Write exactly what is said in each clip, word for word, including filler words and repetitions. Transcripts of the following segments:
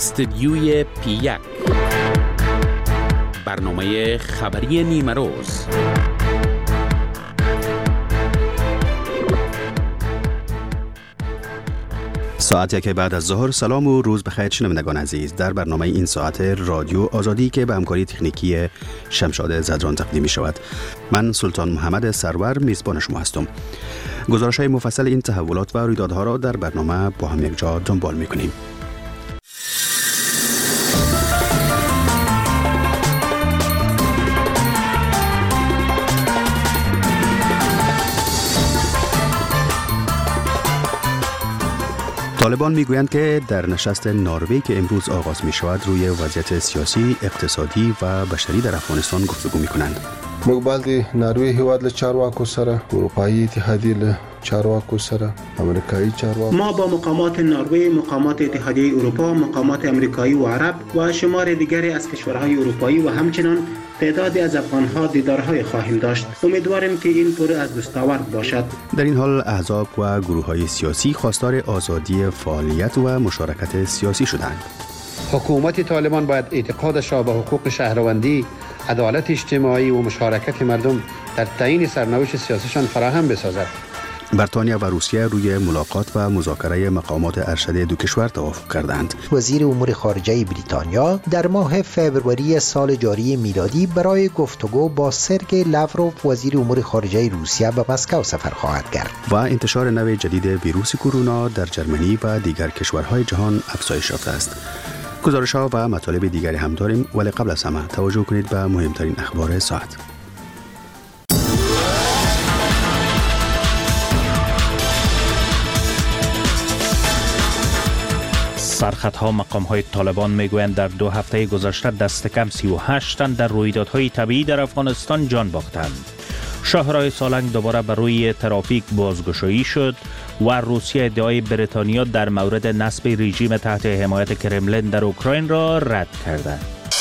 استدیوی پی یک، برنامه خبری نیمه روز. ساعت یک بعد از ظهر. سلام و روز بخیر شنوندگان عزیز. در برنامه این ساعت رادیو آزادی که به همکاری تکنیکی شمشاد زدران تقدیم می شود، من سلطان محمد سرور میزبان شما هستم. گزارش های مفصل این تحولات و رویدادها را در برنامه با هم یک جا دنبال می کنیم. طالبان میگویند که در نشست نروژ که امروز آغاز می شود روی وضعیت سیاسی، اقتصادی و بشری در افغانستان گفتگو می کنند. موږ باید نروژ هیواد له چارواکو سره، اروپایی اتحادیه له چارواکو سره، امریکایی چارواکو، ما با مقامات نروژ، مقامات اتحادیه اروپا، مقامات امریکایی و عرب و شمار دیگری از کشورهای اروپایی و همچنین تعدادی از افغانها دیدارهای خواهیم داشت. امیدواریم که این پر از دستاورد باشد. در این حال احزاب و گروه‌های سیاسی خواستار آزادی فعالیت و مشارکت سیاسی شدند. حکومت طالبان باید اعتقادش را به حقوق شهروندی، عدالت اجتماعی و مشارکت مردم در تعیین سرنوشت سیاسیشان فراهم بسازد. بریتانیا و روسیه روی ملاقات و مذاکره مقامات ارشد دو کشور توافق کردند. وزیر امور خارجه بریتانیا در ماه فوریه سال جاری میلادی برای گفتگو با سرگئی لاوروف وزیر امور خارجه روسیه به مسکو سفر خواهد کرد. و انتشار نوع جدید ویروس کرونا در جرمنی و دیگر کشورهای جهان افزایش یافته است. گزارش‌ها و مطالب دیگری هم داریم، ولی قبل از همه توجه کنید به مهمترین اخبار ساعت. سرخطها مقام‌های طالبان میگویند در دو هفته گذشته دست کم سی و هشت تن در رویدادهای طبیعی در افغانستان جان باختند. شاهراه سالنگ دوباره بر روی ترافیک بازگشایی شد و روسیه ادعای بریتانیا در مورد نصب رژیم تحت حمایت کرملین در اوکراین را رد کرده.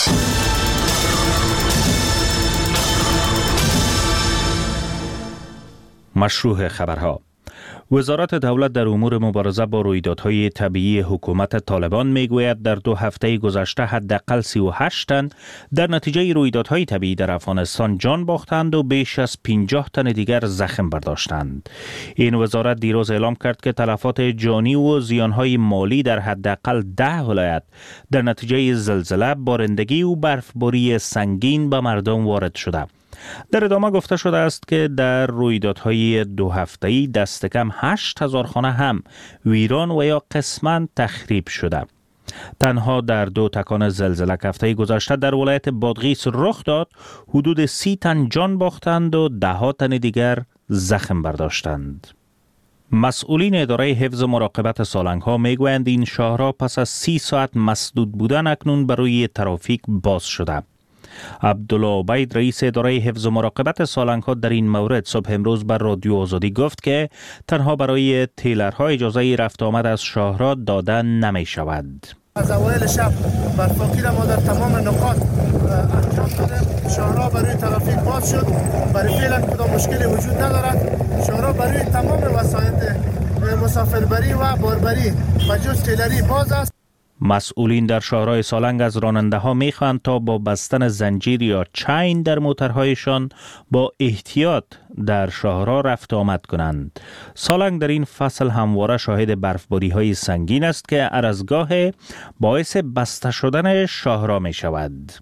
مشروع خبرها. وزارت دولت در امور مبارزه با رویدادهای طبیعی حکومت طالبان میگوید در دو هفته گذشته حداقل سی و هشت تن در نتیجه رویدادهای طبیعی در افغانستان جان باختند و بیش از پنجاه تن دیگر زخم برداشتند. این وزارت دیروز اعلام کرد که تلفات جانی و زیانهای مالی در حداقل ده ولایت در نتیجه زلزله، بارندگی و برفباری سنگین به مردم وارد شده. در ادامه گفته شده است که در رویدادهای دو هفته‌ای دست کم هشت هزار خانه هم ویران و یا قسماً تخریب شده. تنها در دو تکان زلزله که هفته گذشته در ولایت بادغیس رخ داد، حدود سی تن جان باختند و ده ها تن دیگر زخم برداشتند. مسئولین اداره حفظ مراقبت سالنگ ها میگویند این شاهراه پس از سی ساعت مسدود بودن اکنون برای ترافیک باز شده. عبدالله عبید رئیس اداره حفظ و مراقبت سالنگ ها در این مورد صبح امروز بر رادیو آزادی گفت که تنها برای تیلرها اجازه رفت آمد از شاهراه داده نمی شود. از اوایل شب برفاکی را ما در تمام نقاط انجام دادیم. شاهراه برای ترافیک باز شد. برای فعلا کدام مشکلی وجود ندارد. شاهراه برای تمام وسایل مسافربری و باربری و جز تیلری باز است. مسئولین در شاهراه سالنگ از راننده ها می خواهند تا با بستن زنجیر یا چین در موترهایشان با احتیاط در شاهراه رفت آمد کنند. سالنگ در این فصل همواره شاهد برفباری های سنگین است که هر از گاه باعث بسته شدن شاهراه می شود.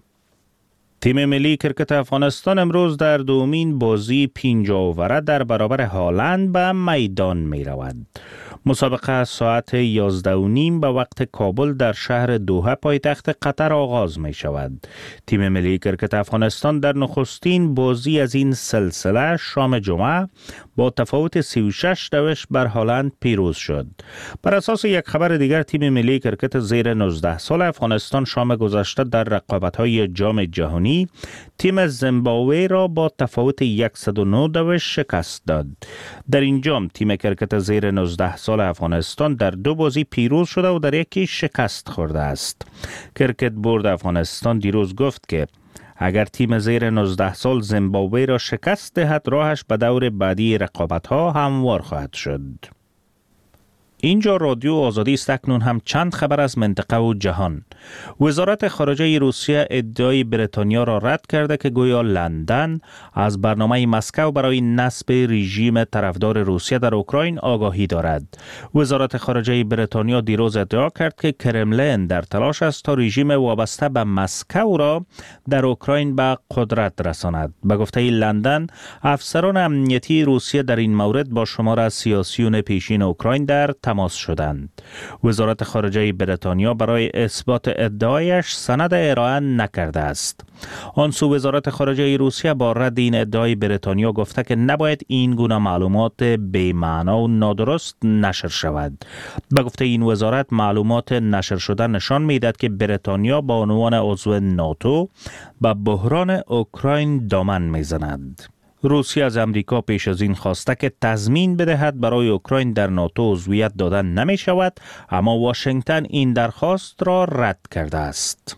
تیم ملی کرکت افغانستان امروز در دومین بازی پنج اووره در برابر هالند به میدان می رود. مسابقه ساعت یازده و نیم به وقت کابل در شهر دوحه پایتخت قطر آغاز می شود. تیم ملی کرکت افغانستان در نخستین بازی از این سلسله شام جمعه با تفاوت سی و شش دوش بر هالند پیروز شد. بر اساس یک خبر دیگر تیم ملی کرکت زیر نوزده سال افغانستان شام گذشته در رقابت‌های جام جهانی تیم زیمبابوه را با تفاوت صد و نه دوش شکست داد. در این جام تیم کرکت زیر نوزده سال افغانستان در دو بازی پیروز شده و در یکی شکست خورده است. کرکت بورد افغانستان دیروز گفت که اگر تیم زیر نوزده سال زیمبابوه را شکست دهد راهش به دور بعدی رقابت‌ها هموار خواهد شد. اینجا رادیو آزادی است. اکنون هم چند خبر از منطقه و جهان. وزارت خارجه روسیه ادعای بریتانیا را رد کرده که گویا لندن از برنامه مسکو برای نصب رژیم طرفدار روسیه در اوکراین آگاهی دارد. وزارت خارجه بریتانیا دیروز ادعا کرد که کرملین در تلاش است تا رژیم وابسته به مسکو را در اوکراین به قدرت رساند. به گفته لندن، افسران امنیتی روسیه در این مورد با شمار از سیاسیون پیشین اوکراین در تماس شدند. وزارت خارجه بریتانیا برای اثبات ادعایش سند ارائه نکرده است. آن سو وزارت خارجه روسیه با رد این ادعای بریتانیا گفته که نباید این گونه معلومات بی‌معنا و نادرست نشر شود. به گفته این وزارت، معلومات نشر شده نشان می‌دهد که بریتانیا با عنوان عضو ناتو به بحران اوکراین دامن می‌زند. روسیه از امریکا پیش از این خواسته که تضمین بدهد برای اوکراین در ناتو عضویت دادن نمی شود، اما واشنگتن این درخواست را رد کرده است.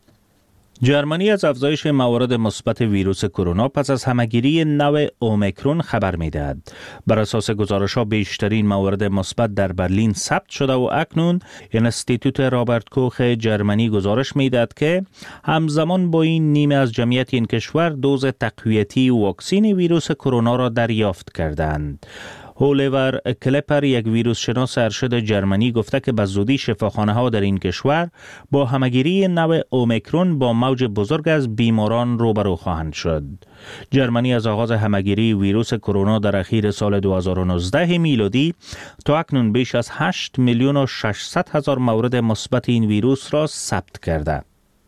جرمنی از افزایش موارد مثبت ویروس کرونا پس از همهگیری نو اومیکرون خبر می‌دهد. بر اساس گزارش‌ها بیشترین موارد مثبت در برلین ثبت شده و اکنون انستیتوت رابرت کوخ جرمنی گزارش می‌دهد که همزمان با این نیمه از جمعیت این کشور دوز تقویتی واکسن ویروس کرونا را دریافت کردند. اولیور کلپر، یک ویروس شناس ارشد جرمنی، گفته که به زودی شفاخانه ها در این کشور با همهگیری نو اومیکرون با موج بزرگ از بیماران روبرو خواهند شد. جرمنی از آغاز همهگیری ویروس کرونا در اخیر سال دو هزار و نوزده میلادی تا اکنون بیش از هشت میلیون و ششصد هزار مورد مثبت این ویروس را ثبت کرده.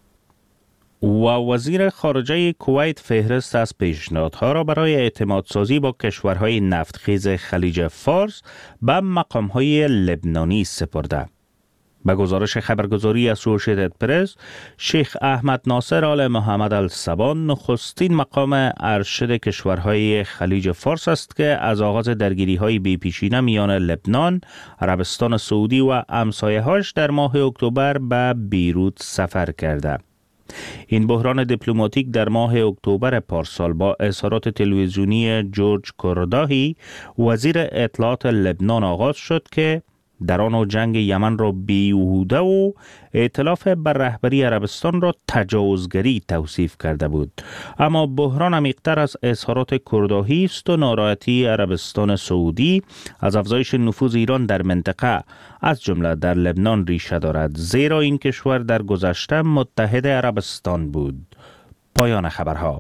و وزیر خارجه کویت فهرست از پیشنهادها را برای اعتماد سازی با کشورهای نفتخیز خلیج فارس به مقامهای لبنانی سپرده. به گزارش خبرگزاری اسوشییتد پرس، شیخ احمد ناصر آل محمد الصبا نخستین مقام ارشد کشورهای خلیج فارس است که از آغاز درگیری‌های بی‌پیشینه میان لبنان، عربستان سعودی و همسایه‌هاش در ماه اکتبر به بیروت سفر کرده. این بحران دیپلماتیک در ماه اکتبر پارسال با اظهارات تلویزیونی جورج کورداهی، وزیر اطلاعات لبنان، آغاز شد که در آن جنگ یمن را بیهوده و ائتلاف بر رهبری عربستان را تجاوزگری توصیف کرده بود. اما بحران عمیق‌تر از اظهارات کورداهی است و ناراحتی عربستان سعودی از افزایش نفوذ ایران در منطقه از جمله در لبنان ریشه دارد، زیرا این کشور در گذشته متحد عربستان بود. پایان خبرها.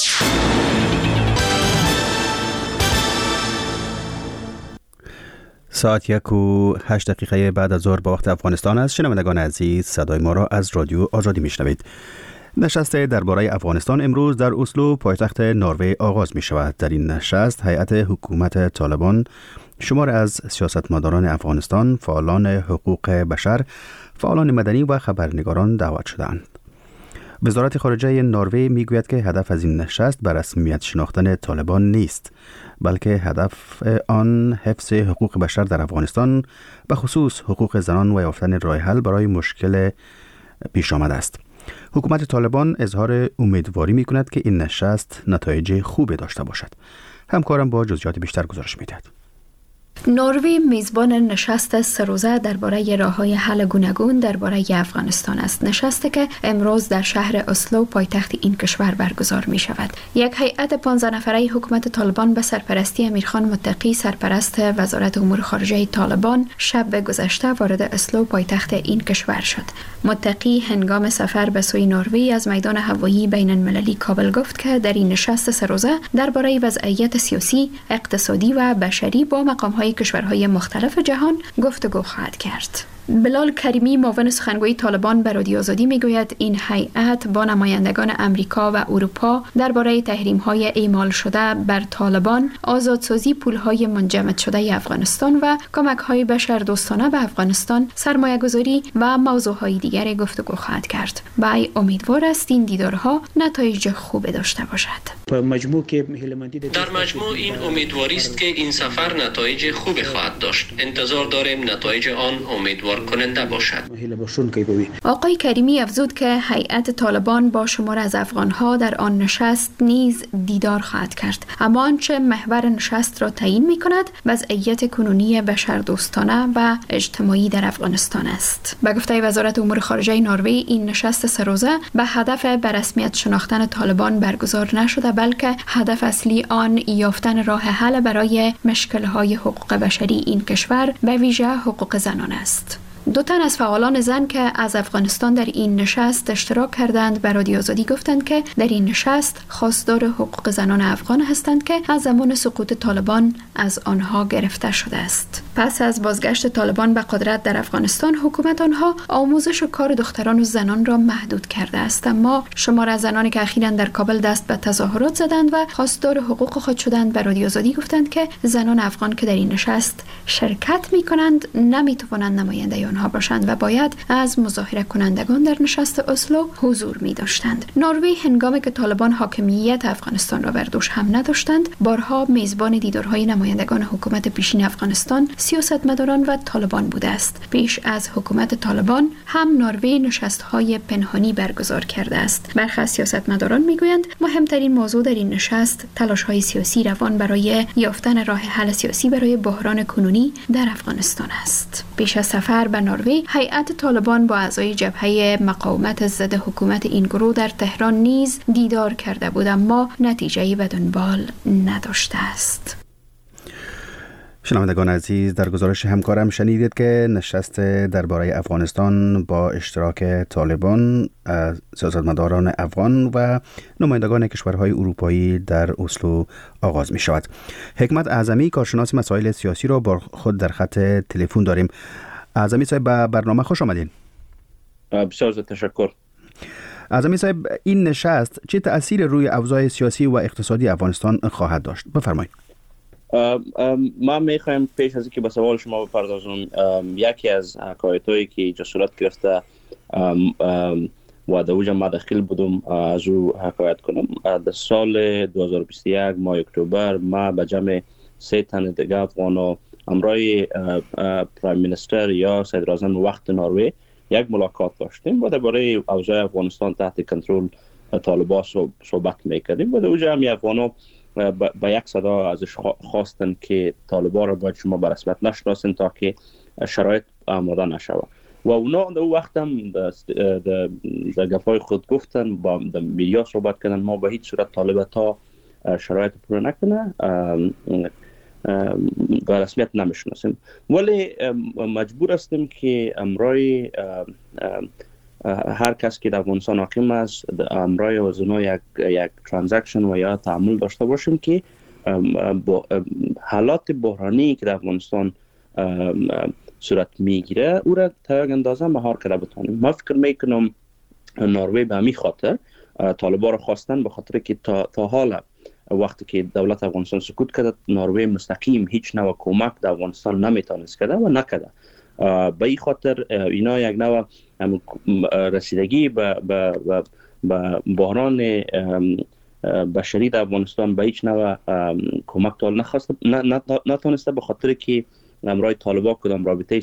ساعت یک و هشت دقیقه بعد از ظهر با وقت افغانستان است. شنوندگان عزیز، صدای ما را از رادیو آزادی میشنوید. نشست درباره افغانستان امروز در اسلو پایتخت نروژ آغاز می شود. در این نشست هیئت حکومت طالبان، شمار از سیاستمداران افغانستان، فعالان حقوق بشر، فعالان مدنی و خبرنگاران دعوت شدند. وزارت خارجه نروژ میگوید که هدف از این نشست بر رسمیت شناختن طالبان نیست، بلکه هدف آن حفظ حقوق بشر در افغانستان، به خصوص حقوق زنان و یافتن راه حل برای مشکل پیش آمده است. حکومت طالبان اظهار امیدواری میکند که این نشست نتایج خوبی داشته باشد. همکارم با جزئیات بیشتر گزارش میدهد. نروژ میزبان نشست سه روزه درباره راه‌های حل گوناگون درباره افغانستان است. نشستی که امروز در شهر اسلو پایتخت این کشور برگزار می شود. یک هیئت پانزده نفره حکومت طالبان به سرپرستی امیرخان متقی، سرپرست وزارت امور خارجه طالبان، شب گذشته وارد اسلو پایتخت این کشور شد. متقی هنگام سفر به سوی نروژ از میدان هوایی بین المللی کابل گفت که در این نشست سه روزه درباره وضعیت سیاسی، اقتصادی و بشری با مقام‌های کشورهای مختلف جهان گفتگو خواهد کرد. بلال کریمی، معاون سخنگوی طالبان، به رادیو آزادی میگوید این هیئت با نمایندگان امریکا و اروپا درباره تحریم‌های اعمال شده بر طالبان، آزادسازی پول‌های منجمد شده افغانستان و کمک‌های بشردوستانه به افغانستان، سرمایه‌گذاری و موضوع‌های دیگر گفتگو خواهد کرد. وی امیدوار است این دیدارها نتایج خوب داشته باشد. در مجموع این امیدواری است که این سفر نتایج خوبی خواهد داشت. انتظار داریم نتایج آن امیدوار واگذار کننده باشد. آقای کریمی افزود که هیئت طالبان با شمار از افغانها در آن نشست نیز دیدار خواهد کرد، اما آنچه محور نشست را تعیین می کند وضعیت کنونی بشردوستانه و اجتماعی در افغانستان است. به گفته وزارت امور خارجه نروژ، این نشست سه روزه به هدف به رسمیت شناختن طالبان برگزار نشده، بلکه هدف اصلی آن یافتن راه حل برای مشکل‌های حقوق بشری این کشور، به ویژه حقوق زنان است. دو تن از فعالان زن که از افغانستان در این نشست اشتراک کردند به رادیو آزادی گفتند که در این نشست خواستار حقوق زنان افغان هستند که از زمان سقوط طالبان از آنها گرفته شده است. پس از بازگشت طالبان به قدرت در افغانستان، حکومت آنها آموزش و کار دختران و زنان را محدود کرده است، اما شمار از زنانی که اخیراً در کابل دست به تظاهرات زدند و خواستار حقوق خود شدند به رادیو آزادی گفتند که زنان افغان که در این نشست شرکت می‌کنند نمی‌توانند نماینده آنها باشند و باید از مظاهره کنندگان در نشست اسلو حضور می داشتند. نروژ هنگامی که طالبان حاکمیت افغانستان را بر دوش هم نداشتند، بارها میزبان دیدارهای نمایندگان حکومت پیشین افغانستان، سیاستمداران و طالبان بوده است. پیش از حکومت طالبان هم نروژ نشست‌های پنهانی برگزار کرده است. برخی از سیاستمداران میگویند مهمترین موضوع در این نشست تلاش‌های سیاسی روان برای یافتن راه حل سیاسی برای بحران کنونی در افغانستان است. پیش از سفر به نروژ، هیئت طالبان با اعضای جبهه مقاومت ضد حکومت این گروه در تهران نیز دیدار کرده بود، اما نتیجه‌ای به دنبال نداشته است. شنوندگان عزیز، در گزارش همکارم شنیدید که نشست درباره افغانستان با اشتراک طالبان، سیاستمداران افغان و نمایندگان کشورهای اروپایی در اسلو آغاز می شود. حکمت اعظمی، کارشناس مسائل سیاسی را با خود در خط تلفن داریم. اعظمی صاحب، به برنامه خوش آمدین. بسیار تشکر. اعظمی صاحب، این نشست چه تأثیر روی اوضاع سیاسی و اقتصادی افغانستان خواهد داشت؟ بفرمایید. ما میخوایم پیش از اینکه به سوال شما بپردازم، یکی از حکایتایی که اینجا صورت گرفته و در اوج ما داخل بودم از او حکایت کنم. در سال دو هزار و بیست و یک ماه اکتبر ما به جمع سه تن دیگه افغان همراه پرایم منیستر یا صدر اعظم وقت نروژ یک ملاقات داشتیم و درباره اوضاع افغانستان تحت کنترل طالبان صحبت میکردیم و در اوج هم افغانا با یک صدا ازش خواستن که طالبان را باید شما به رسمیت نشناسین تا که شرایط آماده نشود و اونا در اون وقت هم در گپای خود گفتن، با میدیا صحبت کردن ما به هیچ صورت طالب تا شرایط پوره نکنه به رسمیت نمیشناسیم، ولی مجبور هستیم که امرای هر کس که در افغانستان حاکم است امرای وزنا یک یک ترانزکشن و یا تعامل داشته باشیم که با حالات بحرانی که در افغانستان صورت میگیره او را تا یک اندازه مهار کرده بتانیم. ما فکر میکنم نروژ به همین خاطر طالبان را خواستن، به خاطر که تا تا حالا وقتی که دولت افغانستان سقوط کرد نروژ مستقیم هیچ نوع کمک در افغانستان نمیتونست کرده و نکرده. به این خاطر اینا یک نوع رسیدگی به به به بحران بشری در افغانستان به هیچ نوع کمک تول نخواست نتونسته، به خاطر که امرای طالبان کدام رابطه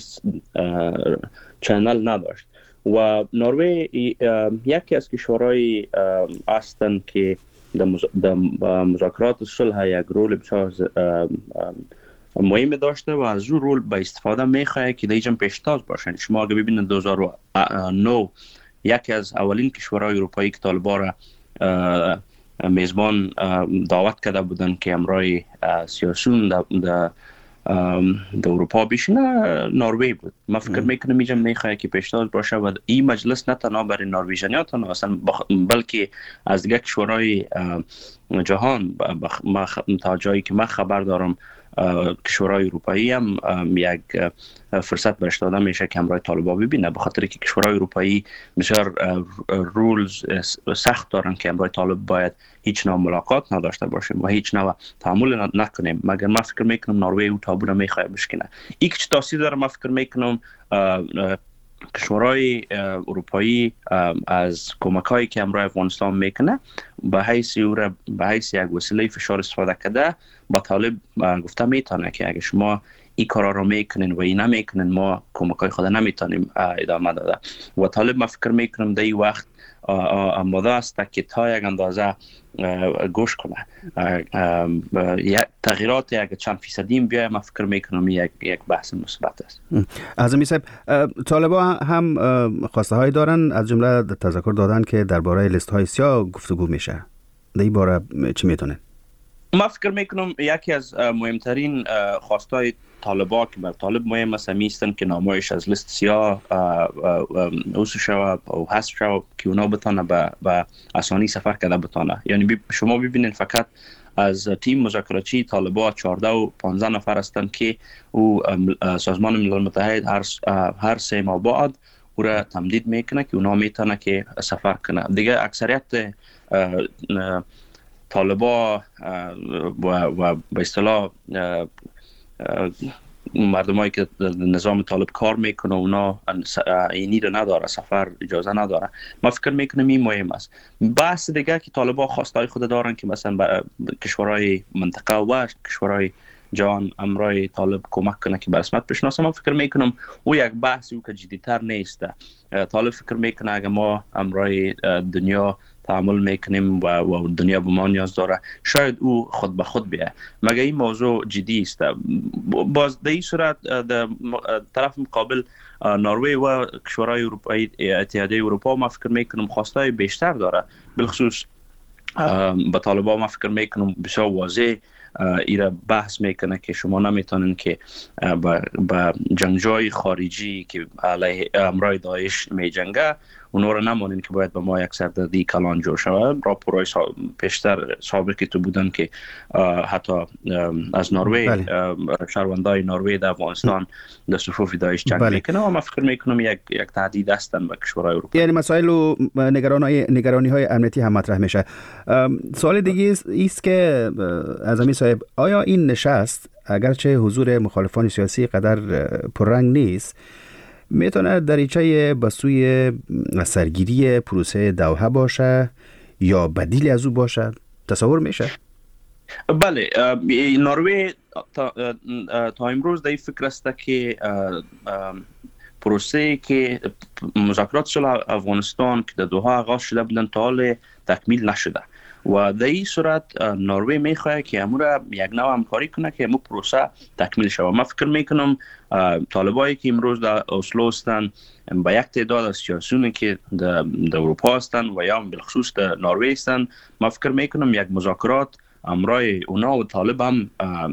چنل نداشت و نروژ یکی از کشورهای هستند که در مذاکرات صلح یک رول بسیار مهم داشته و از اون رول به استفاده میخواه که دیجم پیشتاز باشن. شما اگه ببینید دو هزار و نه یکی از اولین کشورهای اروپایی که طالبان را میزبان دعوت کرده بودن که امرای سیاسیون در در اروپا بشینه نروژ بود. ما فکر میکنم اینجا میخواه که پیشتاز باشه و این مجلس نه تنها برای نروژیانیا تنها اصلا بلکه از دیگه کشورهای جهان تا جایی که من خبر دارم کشورهای اروپایی هم یک فرصت برش داده میشه که امرای طالبان ببینه، به خاطر که کشورهای اروپایی بسیار رولز سخت دارن که امرای طالب باید هیچ نوع ملاقات نداشته باشیم و هیچ نوع تعامل نکنیم، مگر ما فکر میکنم نروژ او تابو را میخواد بشکنه. این که تاثیر داره ما فکر میکنم کشورهای اروپایی از کمک‌هایی که امرای افغانستان میکنه به حیث او را به حیث یک وسیله فشار استفاده کرده با طالب گفته میتونه که اگه شما این کارا رو میکنین و این نمیکنین ما کمکای خود نمیتونیم ادامه داده. و طالب ما فکر میکنم در این وقت آماده است که تا یک اندازه گوش کنه. تغییرات یک چند فیصدی بیاید، من فکر میکنم یک یک بحث مثبت است. اعظمی صاحب، طالبان هم خواسته هایی دارن، از جمله تذکر دادن که درباره لیست های سیاه گفتگو میشه. در این باره چی میتونه؟ ما فکر میکنم یکی از مهمترین خواستای طالبان که بر طالب مهم است میستن که نامایش از لیست سیاه اوسو شود و حذف شود که اونا بتونه به آسانی سفر کرده بتونه. یعنی شما ببینید فقط از تیم مذاکراتی طالبان چهارده و پانزده نفر هستند که او سازمان ملل متحد هر هر سه ماه بعد او را تمدید میکنه که اونا میتونه که سفر کنه. دیگه اکثریت طالبان و و به اصطلاح مردمایی که نظام طالب کار میکنه اونا اینی رو نداره، سفر اجازه نداره. ما فکر میکنم این مهم است. بحث دیگه که طالبان خواستای خود دارن که مثلا کشورهای منطقه و کشورهای جهان امرای طالب کمک کنه که به رسمیت بشناسه. ما فکر میکنم او یک بحثی که جدی‌تر نیست. طالب فکر میکنه اگه ما امرای دنیا تعامل میکنیم و, و دنیا به ما نیاز داره، شاید او خود به خود بیه. مگه این موضوع جدی است. باز در این صورت در طرف مقابل نروژ و کشورهای اروپایی اتحادیه اروپا ما فکر میکنم خواستای بیشتر داره. بالخصوص به طالبان ما فکر میکنم بسیار واضح ایره بحث میکنه که شما نمیتونین که با جنگجوی خارجی که علیه امرای داعش میجنگه اونها رو نمانین که باید به ما یک سردردی کلان جور شود. راپورای پیشتر سابقی تو بودن که حتی از نروژ شهروندای نروژ در افغانستان در صفوف داعش جنگ میکنه و من فکر میکنم یک یک تهدید هستن به کشورهای اروپایی. یعنی مسائل و نگرانی های امنیتی هم مطرح میشه. سوال دیگه است که اعظمی صاحب، آیا این نشست اگرچه حضور مخالفان سیاسی قدر پررنگ نیست میتونه دریچه به سوی سرگیری پروسه دوحه باشه یا بدیل از او باشه؟ تصور میشه؟ بله، نروژ تا, تا امروز در این فکر است که پروسه که مذاکرات صلح افغانستان که در دوحه آغاز شده بودن تا حال تکمیل نشده و در این صورت نروژ میخواد که امور یک نوع همکاری کنه که امور پروسه تکمیل شود. من فکر میکنم طالبایی که امروز در اسلو هستند با یک تعداد از سیاسیونی که در اروپا هستند و یا بالخصوص در نروژ هستند، من فکر میکنم یک مذاکرات امرای اونا و طالب هم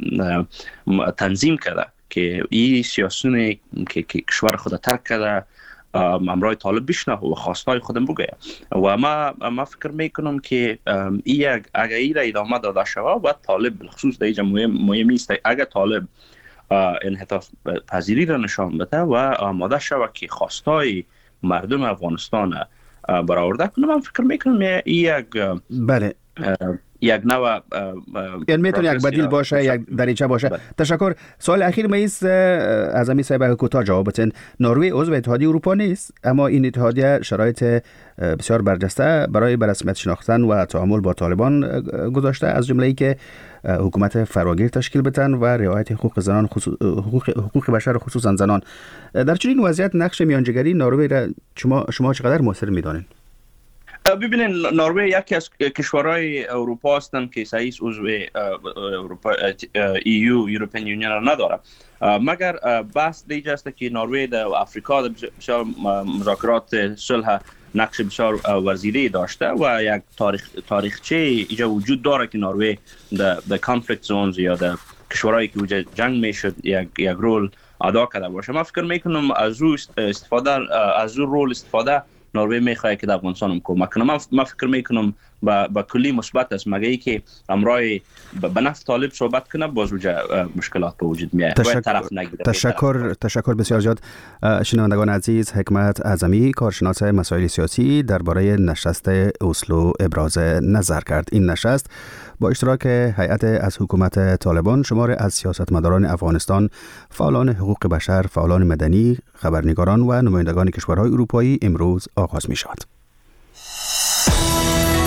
تنظیم کرده که این سیاسیونی که کشور خود ترک کرده امرای طالب بشنه و خواستای خودم بگه. و ما ما فکر میکنم که این اگر این را ادامه داده شود و طالب بالخصوص در اینجا مهم است اگر طالب انعطاف پذیری را نشان بده و آماده شود که خواستای مردم افغانستان برآورده کنه، من فکر میکنم این یک بله یک نوع یعنی میتونه یک بدیل باشه، یک دریچه باشه. بله. تشکر. سوال اخیر ما است اعظمی صاحب کوتاه جواب بدین. نروژ عضو اتحادیه اروپا نیست، اما این اتحادیه شرایط بسیار برجسته برای به رسمیت شناختن و تعامل با طالبان گذاشته، از جمله ای که حکومت فراگیر تشکیل بدن و رعایت حقوق زنان حقوق, حقوق بشر خصوصا زنان. در چنین وضعیت نقش میانجیگری نروژ را شما شما چقدر موثر میدانید؟ ببینید، نروژ یکی از کشورهای اروپا هستند که سعیس عضو اروپا ای یو یورپین یونین نداره، مگر بحث دیگه است که نروژ در آفریقا بسیار مذاکرات صلح نقش بسیار وزیری داشته و یک تاریخ تاریخچه اینجا وجود داره که نروژ در در کانفلیکت زونز یا در کشورهایی که وجود جنگ میشد یک یک رول ادا کرده باشه. من فکر میکنم از او استفاده از او رول استفاده نروژ میخواد که در افغانستان هم کمک کنه. من فکر میکنم با با کلی مثبت است، مگه ای که امرای به نفع طالب صحبت کنه باز وجه مشکلات به وجود میاد. تشک... طرف نگیره. تشکر تشکر بسیار زیاد. شنوندگان عزیز، حکمت اعظمی کارشناس مسائل سیاسی درباره نشست اسلو ابراز نظر کرد. این نشست با اشتراک هیئت از حکومت طالبان، شمار از سیاستمداران افغانستان، فعالان حقوق بشر، فعالان مدنی، خبرنگاران و نمایندگان کشورهای اروپایی امروز آغاز می شود.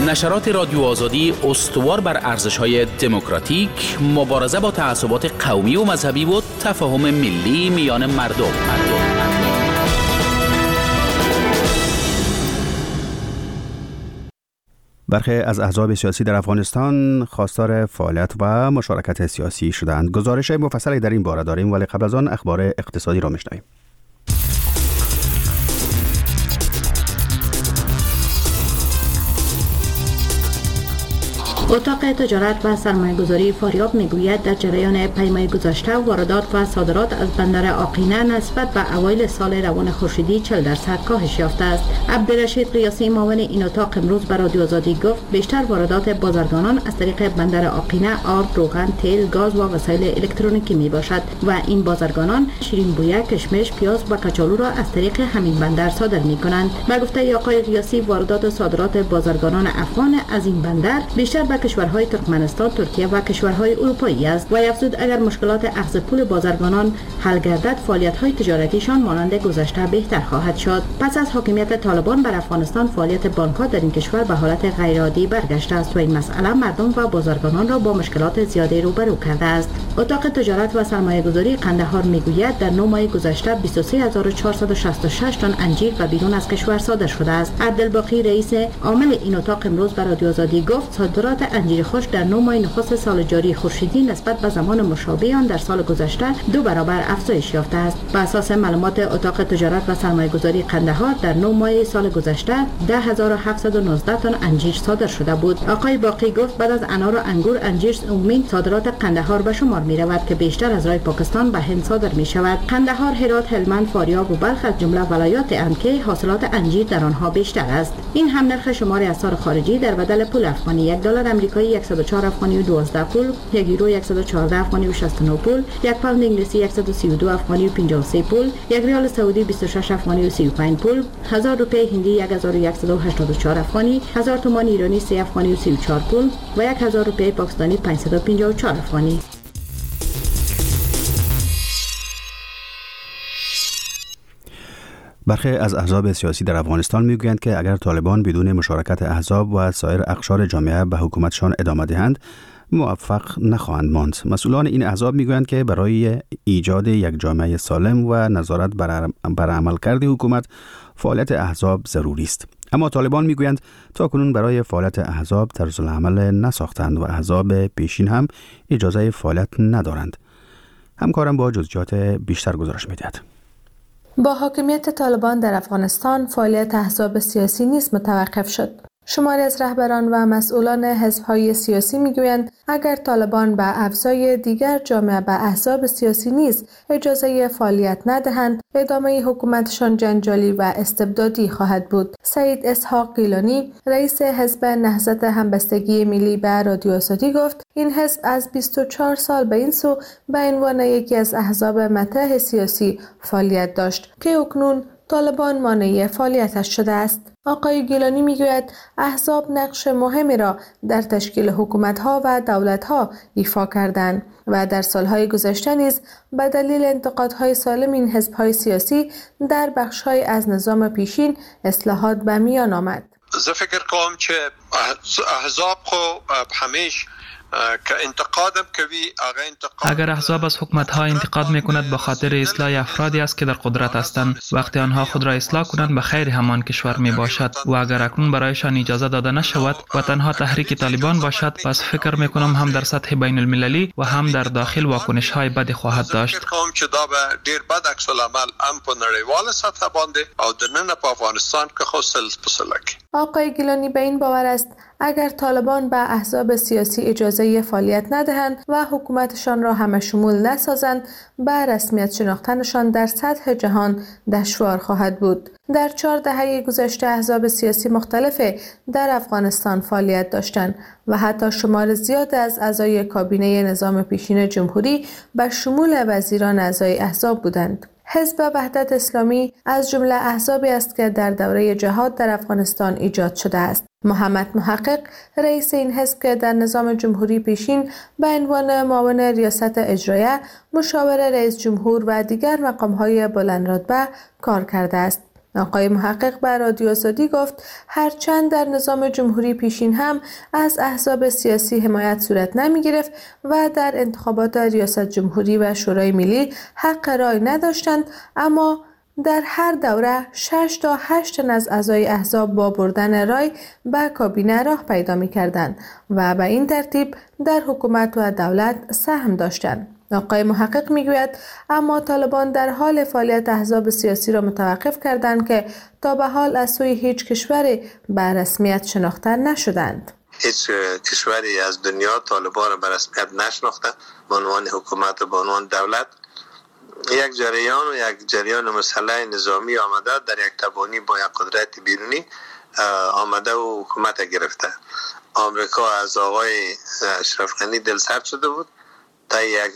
نشرات رادیو آزادی استوار بر ارزش‌های دموکراتیک، مبارزه با تعصبات قومی و مذهبی و تفاهم ملی میان مردم. مردم. برخی از احزاب سیاسی در افغانستان خواستار فعالیت و مشارکت سیاسی شدند. گزارش مفصلی در این باره داریم، ولی قبل از آن اخبار اقتصادی را میشنویم. اتاق تجارت و سرمایه‌گذاری فاریاب میگوید در جریان پیمای گذشته واردات و صادرات از بندر آقینه نسبت به اوایل سال روان خورشیدی چهل درصد کاهش یافته است. عبدالرشید قیاسی معاون این اتاق امروز به رادیو آزادی گفت بیشتر واردات بازرگانان از طریق بندر آقینه آرد، روغن، تیل، گاز و وسایل الکترونیکی می باشد و این بازرگانان شیرین بویه، کشمش، پیاز و کچالو را از طریق همین بندر صادر می کنند. به گفته آقای قیاسی واردات و صادرات بازرگانان افغان از این بندر بیشتر به کشورهای ترکمنستان، ترکیه و کشورهای اروپایی است و افزود اگر مشکلات اخذ پول بازرگانان حل گردد فعالیت‌های تجارتیشان مانند گذشته بهتر خواهد شد. پس از حاکمیت طالبان بر افغانستان فعالیت بانک‌ها در این کشور به حالت غیرعادی برگشته است و این مسئله مردم و بازرگانان را با مشکلات زیادی روبرو کرده است. اتاق تجارت و سرمایه‌گذاری قندهار میگوید در نه ماه گذشته بیست و سه هزار و چهارصد و شصت و شش تن انجیر به بیرون از کشور صادر شده است. عبدالباقی رئیس عامل این اتاق امروز به رادیو آزادی گفت صادرات انجیر خشک در نه ماه نخست سال جاری خورشیدی نسبت به زمان مشابه آن در سال گذشته دو برابر افزایش یافته است. بر اساس معلومات اتاق تجارت و سرمایه‌گذاری قندهار در نه ماه سال گذشته ده هزار و هفتصد و نوزده تن انجیر صادر شده بود. آقای باقی گفت بعد از انار و انگور انجیر عمومی صادرات قندهار به شمار می رود که بیشتر از راه پاکستان به هند صادر می شود. قندهار، هرات، هلمند، فاریاب و بلخ از جمله ولایات اند که حاصلات انجیر در آنها بیشتر است. این هم نرخ شمار اسعار خارجی در بدل پول افغانی: یک دلار آمریکایی صد و چهار افغانی و دوازده پول، یک یورو صد و چهارده افغانی و شصت و نه پول، یک پوند انگلیسی صد و سی و دو افغانی و پنجاه و سه پول، یک ریال سعودی بیست و شش افغانی و سی و پنج پول، هزار روپیه هندی یک هزار و صد و هشتاد و چهار افغانی، هزار تومان ایرانی سه افغانی و سی و چهار پول و یک هزار روپیه پاکستانی پانصد و پنجاه و چهار افغانی. برخی از احزاب سیاسی در افغانستان میگویند که اگر طالبان بدون مشارکت احزاب و سایر اقشار جامعه به حکومتشان ادامه دهند موفق نخواهند ماند. مسئولان این احزاب میگویند که برای ایجاد یک جامعه سالم و نظارت بر عملکرد حکومت فعالیت احزاب ضروری است. اما طالبان میگویند تاکنون برای فعالیت احزاب طرز العمل نساختند و احزاب پیشین هم اجازه فعالیت ندارند. همکارم با جزئیات بیشتر گزارش میدهد. با حاکمیت طالبان در افغانستان فعالیت احزاب سیاسی نیز متوقف شد. شماری از رهبران و مسئولان حزب‌های سیاسی میگویند اگر طالبان به افزای دیگر جامعه به احزاب سیاسی نیز اجازه فعالیت ندهند ادامه حکومتشان جنجالی و استبدادی خواهد بود. سعید اسحاق گیلانی رئیس حزب نهضت همبستگی ملی به رادیو آزادی گفت این حزب از بیست و چهار سال به این سو به عنوان یکی از احزاب مطرح سیاسی فعالیت داشت که اکنون طالبان مانع فعالیتش شده است. آقای گیلانی میگوید احزاب نقش مهمی را در تشکیل حکومت‌ها و دولت‌ها ایفا کردند و در سالهای گذشته نیز به دلیل انتقادهای سالم این حزب‌های سیاسی در بخش‌های از نظام پیشین اصلاحات به میان آمد. زه فکر کوم چې احزاب خو همیشه اگر احزاب از حکومت‌ها انتقاد می‌کند به خاطر اصلاح افرادی است که در قدرت هستند، وقتی آنها خود را اصلاح کنند به خیر همان کشور میباشد و اگر اکنون برایشان اجازه داده نشود و تنها تحریک طالبان باشد، پس فکر می‌کنم هم در سطح بین المللی و هم در داخل واکنش‌های بدی خواهد داشت. فکر کوم چې دا به ډیر بد عکس العمل هم په نړیواله سطح باندې او د نن په افغانستان کې خو سلسله کې. آقای گیلانی به این باور است اگر طالبان به احزاب سیاسی اجازه فعالیت ندهند و حکومتشان را همه شمول نسازند، به رسمیت شناختنشان در سطح جهان دشوار خواهد بود. در چهار دهه گذشته احزاب سیاسی مختلف در افغانستان فعالیت داشتند و حتی شمار زیاد از اعضای کابینه نظام پیشین جمهوری به شمول وزیران اعضای احزاب بودند. حزب وحدت اسلامی از جمله احزابی است که در دوره جهاد در افغانستان ایجاد شده است. محمد محقق رئیس این حزب که در نظام جمهوری پیشین به عنوان معاون ریاست اجرایه، مشاور رئیس جمهور و دیگر مقام‌های بلندرتبه کار کرده است. آقای محقق بر رادیو آزادی گفت هرچند در نظام جمهوری پیشین هم از احزاب سیاسی حمایت صورت نمی گرفت و در انتخابات ریاست جمهوری و شورای ملی حق رای نداشتند، اما در هر دوره شش تا هشت تن از اعضای احزاب با بردن رای به کابینه راه پیدا می کردند و به این ترتیب در حکومت و دولت سهم داشتند. آقای محقق میگوید اما طالبان در حال فعالیت احزاب سیاسی را متوقف کردند که تا به حال از سوی هیچ کشوری به رسمیت شناخته نشدند. هیچ کشوری از دنیا طالبان را به رسمیت نشناخته به عنوان حکومت و به عنوان دولت. یک جریان و یک جریان مسلح نظامی آمده در یک تبانی با یک قدرت بیرونی آمده و حکومت گرفته. آمریکا از آقای اشرف غنی دلسرد شده بود تا یک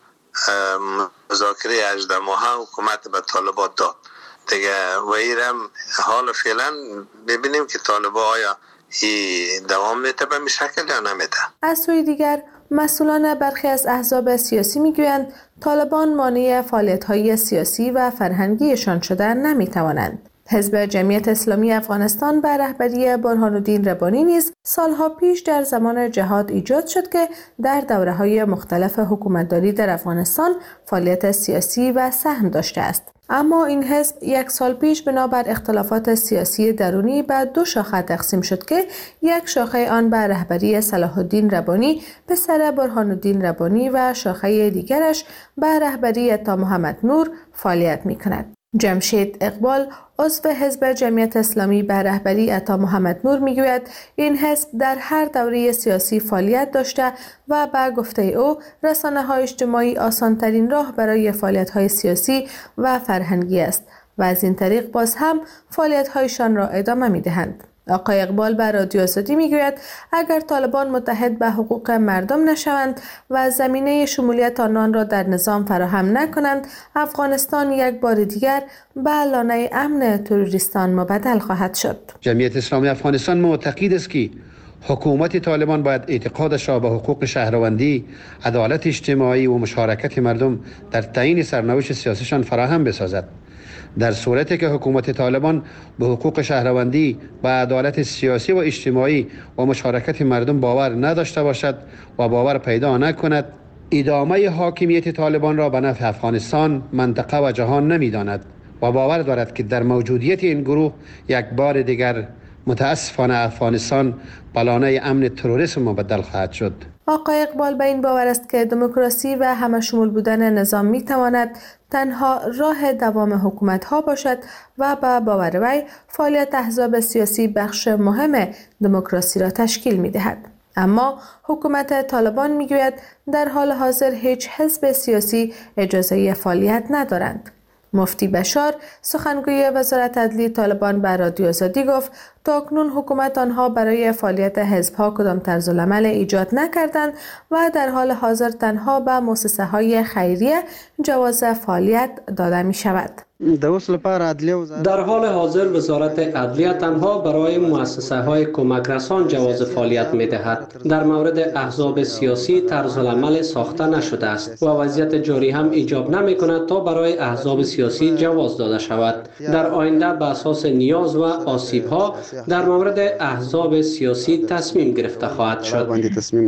مذاکره هجده ماهه حکومت به طالبان داد دیگه و ایرم حال فعلا ببینیم که طالبان آیا ای دوام میده به شکل یا نمیده. از سوی دیگر مسئولان برخی از احزاب سیاسی میگویند طالبان مانع فعالیت‌های سیاسی و فرهنگیشان شدن نمیتوانند. حزب جمعیت اسلامی افغانستان به رهبری برهان الدین ربانی نیز سالها پیش در زمان جهاد ایجاد شد که در دوره‌های مختلف حکومتداری در افغانستان فعالیت سیاسی و سهم داشته است. اما این حزب یک سال پیش بنابر اختلافات سیاسی درونی به دو شاخه تقسیم شد که یک شاخه آن به رهبری صلاح الدین ربانی پسر برهان الدین ربانی و شاخه دیگرش به رهبری عطا محمد نور فعالیت می‌کند. جمشید اقبال عضو حزب جمعیت اسلامی به رهبری عطا محمد نور میگوید این حزب در هر دوره سیاسی فعالیت داشته و به گفته او رسانه‌های اجتماعی آسان‌ترین راه برای فعالیت‌های سیاسی و فرهنگی است و از این طریق باز هم فعالیت‌هایشان را ادامه می‌دهند. آقای اقبال بر رادیو آزادی میگوید اگر طالبان متحد به حقوق مردم نشوند و زمینه شمولیت آنان را در نظام فراهم نکنند، افغانستان یک بار دیگر به لانه امن تروریستان مبدل خواهد شد. جمعیت اسلامی افغانستان معتقد است که حکومت طالبان باید اعتقادش را به حقوق شهروندی، عدالت اجتماعی و مشارکت مردم در تعیین سرنوشت سیاسیشان فراهم بسازد. در صورتی که حکومت طالبان به حقوق شهروندی و عدالت سیاسی و اجتماعی و مشارکت مردم باور نداشته باشد و باور پیدا نکند، ادامه حاکمیت طالبان را به نفع افغانستان، منطقه و جهان نمی‌داند و باور دارد که در موجودیت این گروه یک بار دیگر متاسفانه افغانستان به لانه امن تروریسم مبدل خواهد شد. آقای اقبال به این باور است که دموکراسی و همه شمول بودن نظام می تواند تنها راه دوام حکومت ها باشد و به باور وی فعالیت احزاب سیاسی بخش مهم دموکراسی را تشکیل می دهد. اما حکومت طالبان می گوید در حال حاضر هیچ حزب سیاسی اجازه فعالیت ندارند. مفتی بشار سخنگوی وزارت عدلی طالبان بر رادیو آزادی گفت تاکنون حکومت آنها برای فعالیت حزب‌ها کدام طرز العمل ایجاد نکردند و در حال حاضر تنها به مؤسسه‌های خیریه جواز فعالیت داده می شود. در حال حاضر وزارت عدلیه تنها برای مؤسسه های کمک رسان جواز فعالیت می دهد. در مورد احزاب سیاسی طرز العمل ساخته نشده است و وضعیت جاری هم ایجاب نمی کند تا برای احزاب سیاسی جواز داده شود. در آینده به اساس نیاز و آسیب ها در مورد احزاب سیاسی تصمیم گرفته خواهد شد.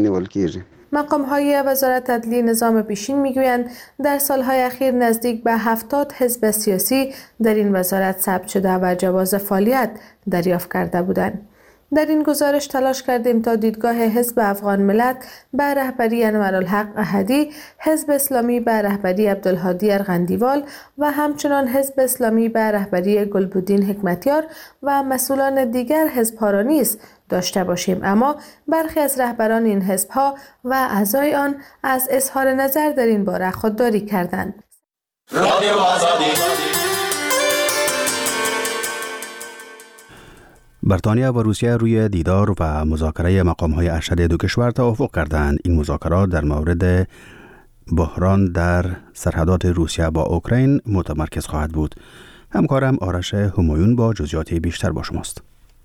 مقام‌های وزارت عدلی نظام پیشین می‌گویند در سال‌های اخیر نزدیک به هفتاد حزب سیاسی در این وزارت ثبت شده و جواز فعالیت دریافت کرده بودند. در این گزارش تلاش کردیم تا دیدگاه حزب افغان ملت به رهبری انورالحق احدی، حزب اسلامی به رهبری عبدالهادی ارغندیوال و همچنان حزب اسلامی به رهبری گلبدین حکمتیار و مسئولان دیگر حزب‌ها را نیز داشته باشیم، اما برخی از رهبران این حزب‌ها و اعضای آن از اظهار نظر در این باره خودداری کردند. رادیو آزادی. بریتانیا و روسیه روی دیدار و مذاکره مقام‌های ارشد دو کشور توافق کردند. این مذاکرات در مورد بحران در سرحدات روسیه با اوکراین متمرکز خواهد بود. همکارم آرش همایون با جزئیات بیشتر با شماست.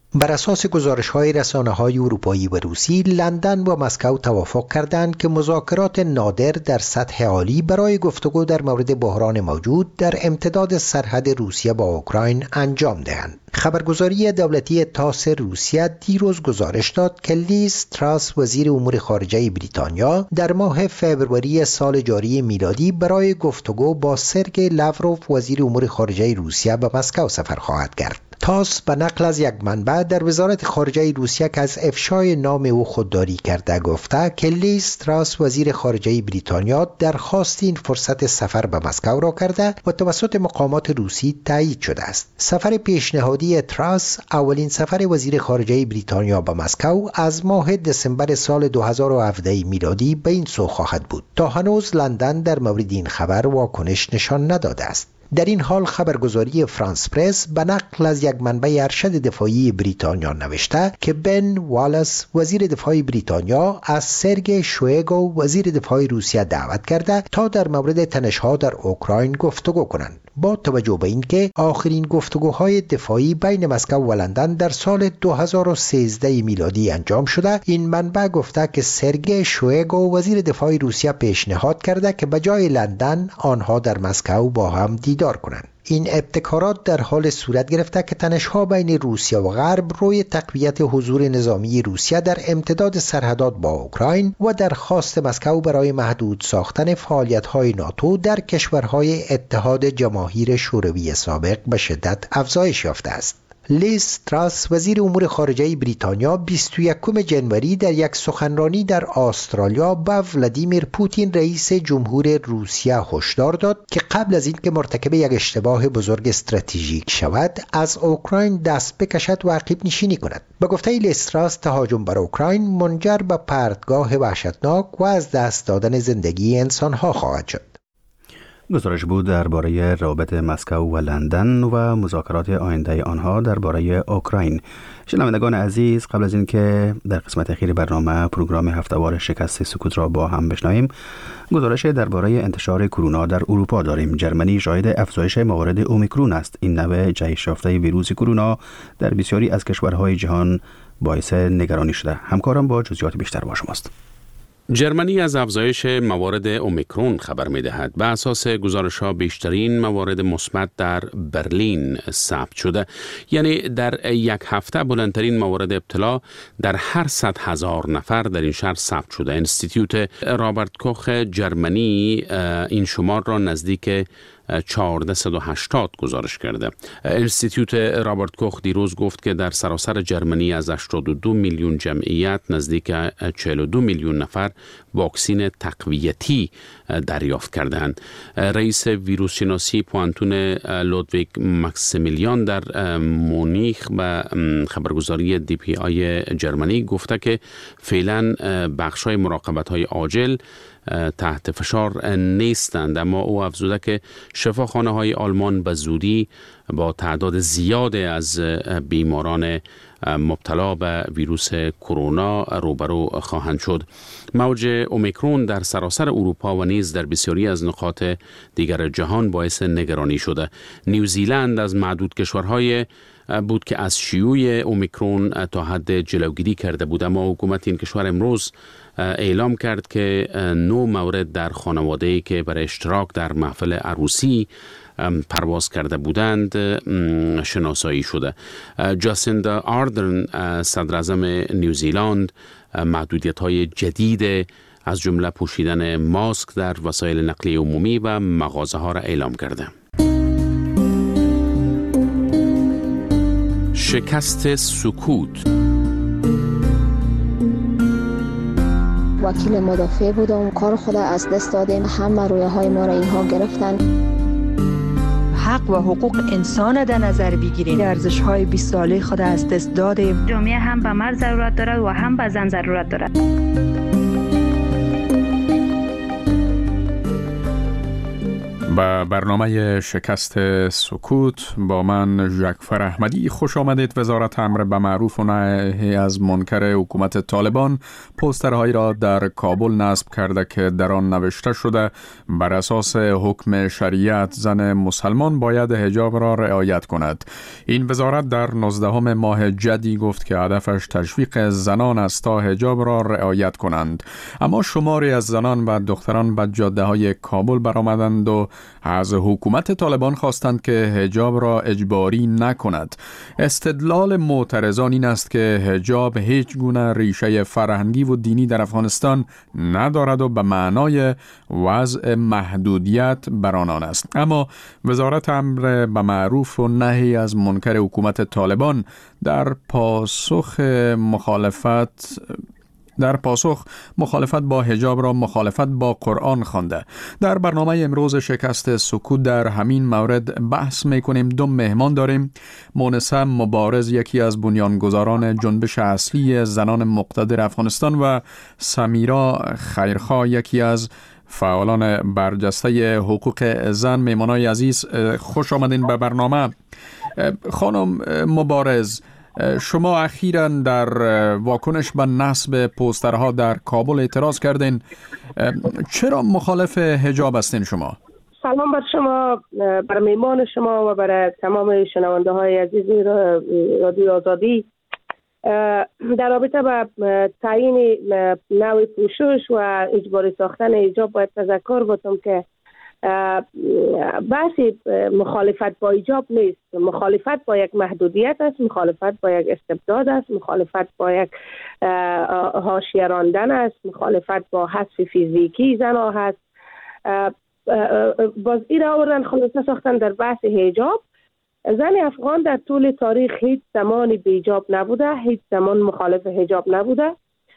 بر اساس گزارش‌های رسانه‌های اروپایی و روسی، لندن و مسکو توافق کردند که مذاکرات نادر در سطح عالی برای گفتگو در مورد بحران موجود در امتداد سرحد روسیه با اوکراین انجام دهند. خبرگزاری دولتی تاس روسیه دیروز گزارش داد که لیز تراس وزیر امور خارجه بریتانیا در ماه فوریه سال جاری میلادی برای گفتگو با سرگئی لاوروف وزیر امور خارجه روسیه به مسکو سفر خواهد کرد. تاس به نقل از یک منبع در وزارت خارجه روسیه که از افشای نام او خودداری کرده گفته که لیز تراس وزیر خارجه بریتانیا درخواست این فرصت سفر به مسکو را کرده و توسط مقامات روسی تایید شده است. سفر پیشنهادی تراس اولین سفر وزیر خارجه بریتانیا به مسکو از ماه دسامبر سال دو هزار و هفده میلادی به این سو خواهد بود. تا هنوز لندن در مورد این خبر واکنش نشان نداده است. در این حال خبرگزاری فرانس پرس به نقل از یک منبع ارشد دفاعی بریتانیا نوشته که بن والاس وزیر دفاع بریتانیا از سرگئی شویگو وزیر دفاع روسیه دعوت کرده تا در مورد تنش‌ها در اوکراین گفتگو کنند. با توجه به اینکه آخرین گفتگوهای دفاعی بین مسکو و لندن در سال دو هزار و سیزده میلادی انجام شده، این منبع گفته که سرگئی شویگو وزیر دفاع روسیه پیشنهاد کرده که به جای لندن آنها در مسکو با هم دیدار کنند. این ابتکارات در حال صورت گرفته که تنش‌ها بین روسیه و غرب روی تقویت حضور نظامی روسیه در امتداد سرحدات با اوکراین و درخواست مسکو برای محدود ساختن فعالیت‌های ناتو در کشورهای اتحاد جماهیر شوروی سابق به شدت افزایش یافته است. لیز تراس وزیر امور خارجه بریتانیا بیست و یکم جنوری در یک سخنرانی در استرالیا به ولادیمیر پوتین رئیس جمهور روسیه هشدار داد که قبل از اینکه مرتکب یک اشتباه بزرگ استراتژیک شود از اوکراین دست بکشد و عقب نشینی کند. به گفته لیز تراس تهاجم بر اوکراین منجر به پرتگاه وحشتناک و از دست دادن زندگی انسانها خواهد شد. گزارش بود درباره روابط مسکو و لندن و مذاکرات آینده آنها درباره اوکراین. شنوندگان عزیز، قبل از اینکه در قسمت اخیر برنامه پروگرام هفته‌وار شکست سکوت را با هم بشنویم، گزارش درباره انتشار کرونا در اروپا داریم. جرمنی شاهد افزایش موارد اومیکرون است. این نوع جهش یافته ویروس کرونا در بسیاری از کشورهای جهان باعث نگرانی شده. همکارم با جزئیات بیشتر با شماست. جرمنی از افزایش موارد اومیکرون خبر می‌دهد. به اساس گزارش‌ها بیشترین موارد مثبت در برلین ثبت شده، یعنی در یک هفته بلندترین موارد ابتلا در هر صد هزار نفر در این شهر ثبت شده. انستیتوت رابرت کوخ جرمنی این شمار را نزدیک چهارصد و هشتاد گزارش کرده. انستیتوت رابرت کوخ دیروز گفت که در سراسر جرمنی از هشتاد و دو میلیون جمعیت نزدیک چهل و دو میلیون نفر واکسین تقویتی دریافت کردند. رئیس ویروس شناسی پوانتون لودویگ ماکسیمیلیان در مونیخ به خبرگزاری دی پی آی جرمنی گفته که فعلا بخش‌های مراقبت‌های عاجل تحت فشار نیستند، اما او افزوده که شفاخانه‌های آلمان به زودی با تعداد زیاد از بیماران مبتلا به ویروس کرونا روبرو خواهند شد. موج اومیکرون در سراسر اروپا و نیز در بسیاری از نقاط دیگر جهان باعث نگرانی شده. نیوزیلند از معدود کشورهای بود که از شیوع اومیکرون تا حد جلوگیری کرده بود، اما حکومت این کشور امروز اعلام کرد که نو مورد در خانواده‌ای که برای اشتراک در محفل عروسی پرواز کرده بودند شناسایی شده. جاسیندا آردرن صدر اعظم نیوزیلند محدودیت‌های جدید از جمله پوشیدن ماسک در وسایل نقلیه عمومی و مغازه‌ها را اعلام کرده. شکست سکوت. وکیل مدافع بودم، کار خود از دست دادیم، همه رویه های ما را اینها گرفتن. حق و حقوق انسان در نظر بگیریم. ارزش های بیست ساله خود از دست دادیم. جامعه هم به مرد ضرورت دارد و هم به زن ضرورت دارد. به برنامه شکست سکوت با من ژکفر احمدی خوش آمدید. وزارت امر به معروف و نهی از منکر حکومت طالبان پوسترهایی را در کابل نصب کرده که در آن نوشته شده بر اساس حکم شریعت زن مسلمان باید حجاب را رعایت کند. این وزارت در نوزدهم ماه جدی گفت که هدفش تشویق زنان است تا حجاب را رعایت کنند. اما شماری از زنان و دختران به جاده‌های کابل برآمدند و از حکومت طالبان خواستند که حجاب را اجباری نکند. استدلال معترضان این است که حجاب هیچ گونه ریشه فرهنگی و دینی در افغانستان ندارد و به معنای وضع محدودیت بر آنان است. اما وزارت امر به معروف و نهی از منکر حکومت طالبان در پاسخ مخالفت در پاسخ مخالفت با حجاب را مخالفت با قرآن خوانده. در برنامه امروز شکست سکوت در همین مورد بحث میکنیم. دو مهمان داریم. مونسه مبارز، یکی از بنیانگذاران جنبش اصلی زنان مقتدر افغانستان، و سمیرا خیرخواه، یکی از فعالان برجسته حقوق زن. مهمانای عزیز خوش آمدین به برنامه. خانم مبارز، شما اخیراً در واکنش به نصب پوسترها در کابل اعتراض کردین. چرا مخالف حجاب هستین شما؟ سلام بر شما، بر میمان شما و بر تمام شنونده های عزیز رادیو آزادی. در رابطه با تعیین نوع پوشش و اجباری ساختن حجاب باید تذکر بدم که بحثی مخالفت با حجاب نیست. مخالفت با یک محدودیت است، مخالفت با یک استبداد است، مخالفت با یک حاشیه راندن است، مخالفت با حذف فیزیکی زنها هست. باز این آوردن خلاصه ساختن در بحث حجاب. زن افغان در طول تاریخ هیچ زمانی بی حجاب نبوده، هیچ زمان مخالف حجاب نبوده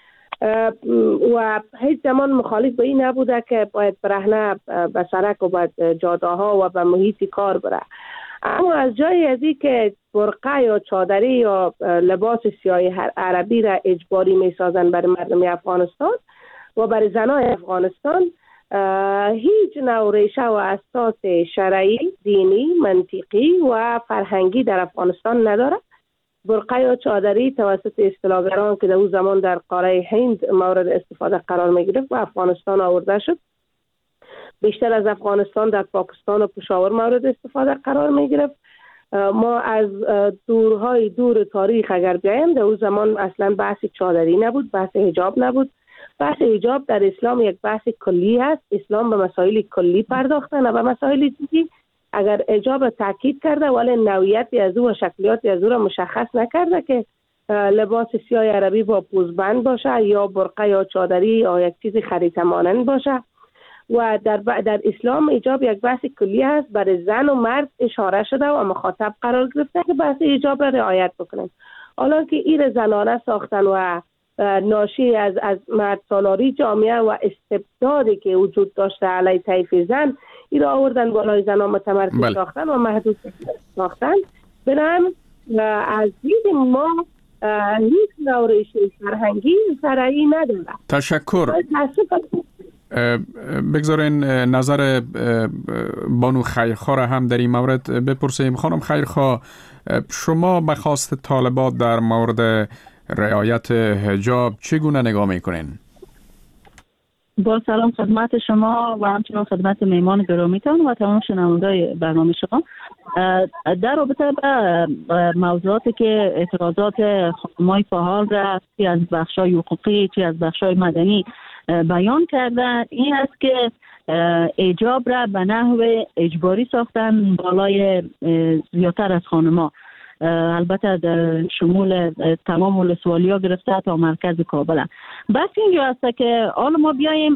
و هیچ زمان مخالف به این نبوده که باید برهنه به سرک و به جاده ها و به محیط کار بره. اما از جای از این که برقه یا چادری یا لباس سیاه عربی را اجباری می سازن برای مردم افغانستان و برای زنای افغانستان، هیچ نوع ریشه و اساس شرعی، دینی، منطقی و فرهنگی در افغانستان نداره. برقه یا چادری توسط اصطلاحگران که در اون زمان در قاره هند مورد استفاده قرار می گرفت و افغانستان آورده شد. بیشتر از افغانستان در پاکستان و پشاور مورد استفاده قرار می گرفت. ما از دورهای دور تاریخ اگر بیایم در اون زمان اصلا بحث چادری نبود، بحث حجاب نبود. بحث حجاب در اسلام یک بحث کلی هست. اسلام به مسائل کلی پرداخته، نه به مسائل جزئی. اگر حجاب تاکید کرده ولی نوعیتی از او و شکلیاتی از او را مشخص نکرده که لباس سیاه عربی با پوزبند باشه یا برقه یا چادری یا یک چیز خریطه مانند باشه. و در, در اسلام حجاب یک بحث کلی است، برای زن و مرد اشاره شده و مخاطب قرار گرفته که بحث حجاب را رعایت بکنن. حالا که این زنانه ساختن و ناشی از از مرد سالاری جامعه و استبدادی که وجود داشته علیه طیف زن، این را آوردن بالای زنان متمرکز بله. ساختن و محدود ساختن. بنابراین از دید ما هیچ نوع ریشه فرهنگی شرعی نداره. تشکر. بگذارین نظر بانو خیرخواه را هم در این مورد بپرسیم. خانم خیرخواه، شما به خواست طالبات در مورد رعایت حجاب چگونه نگاه میکنین؟ با سلام خدمت شما و همچنین خدمت میمان گرامیتان و تمام شنوندگان برنامه شما. در رابطه با موضوعاتی که اعتراضات خانم‌های فعال را چی از بخش‌های حقوقی چی از بخش‌های مدنی بیان کردن، این است که حجاب را به نحو اجباری ساختن بالای زیادتر از خانم‌ها، البته در شمول تمام ولسوالیا گرفته تا مرکز کابل. بس اینجا است که حالا ما بیاییم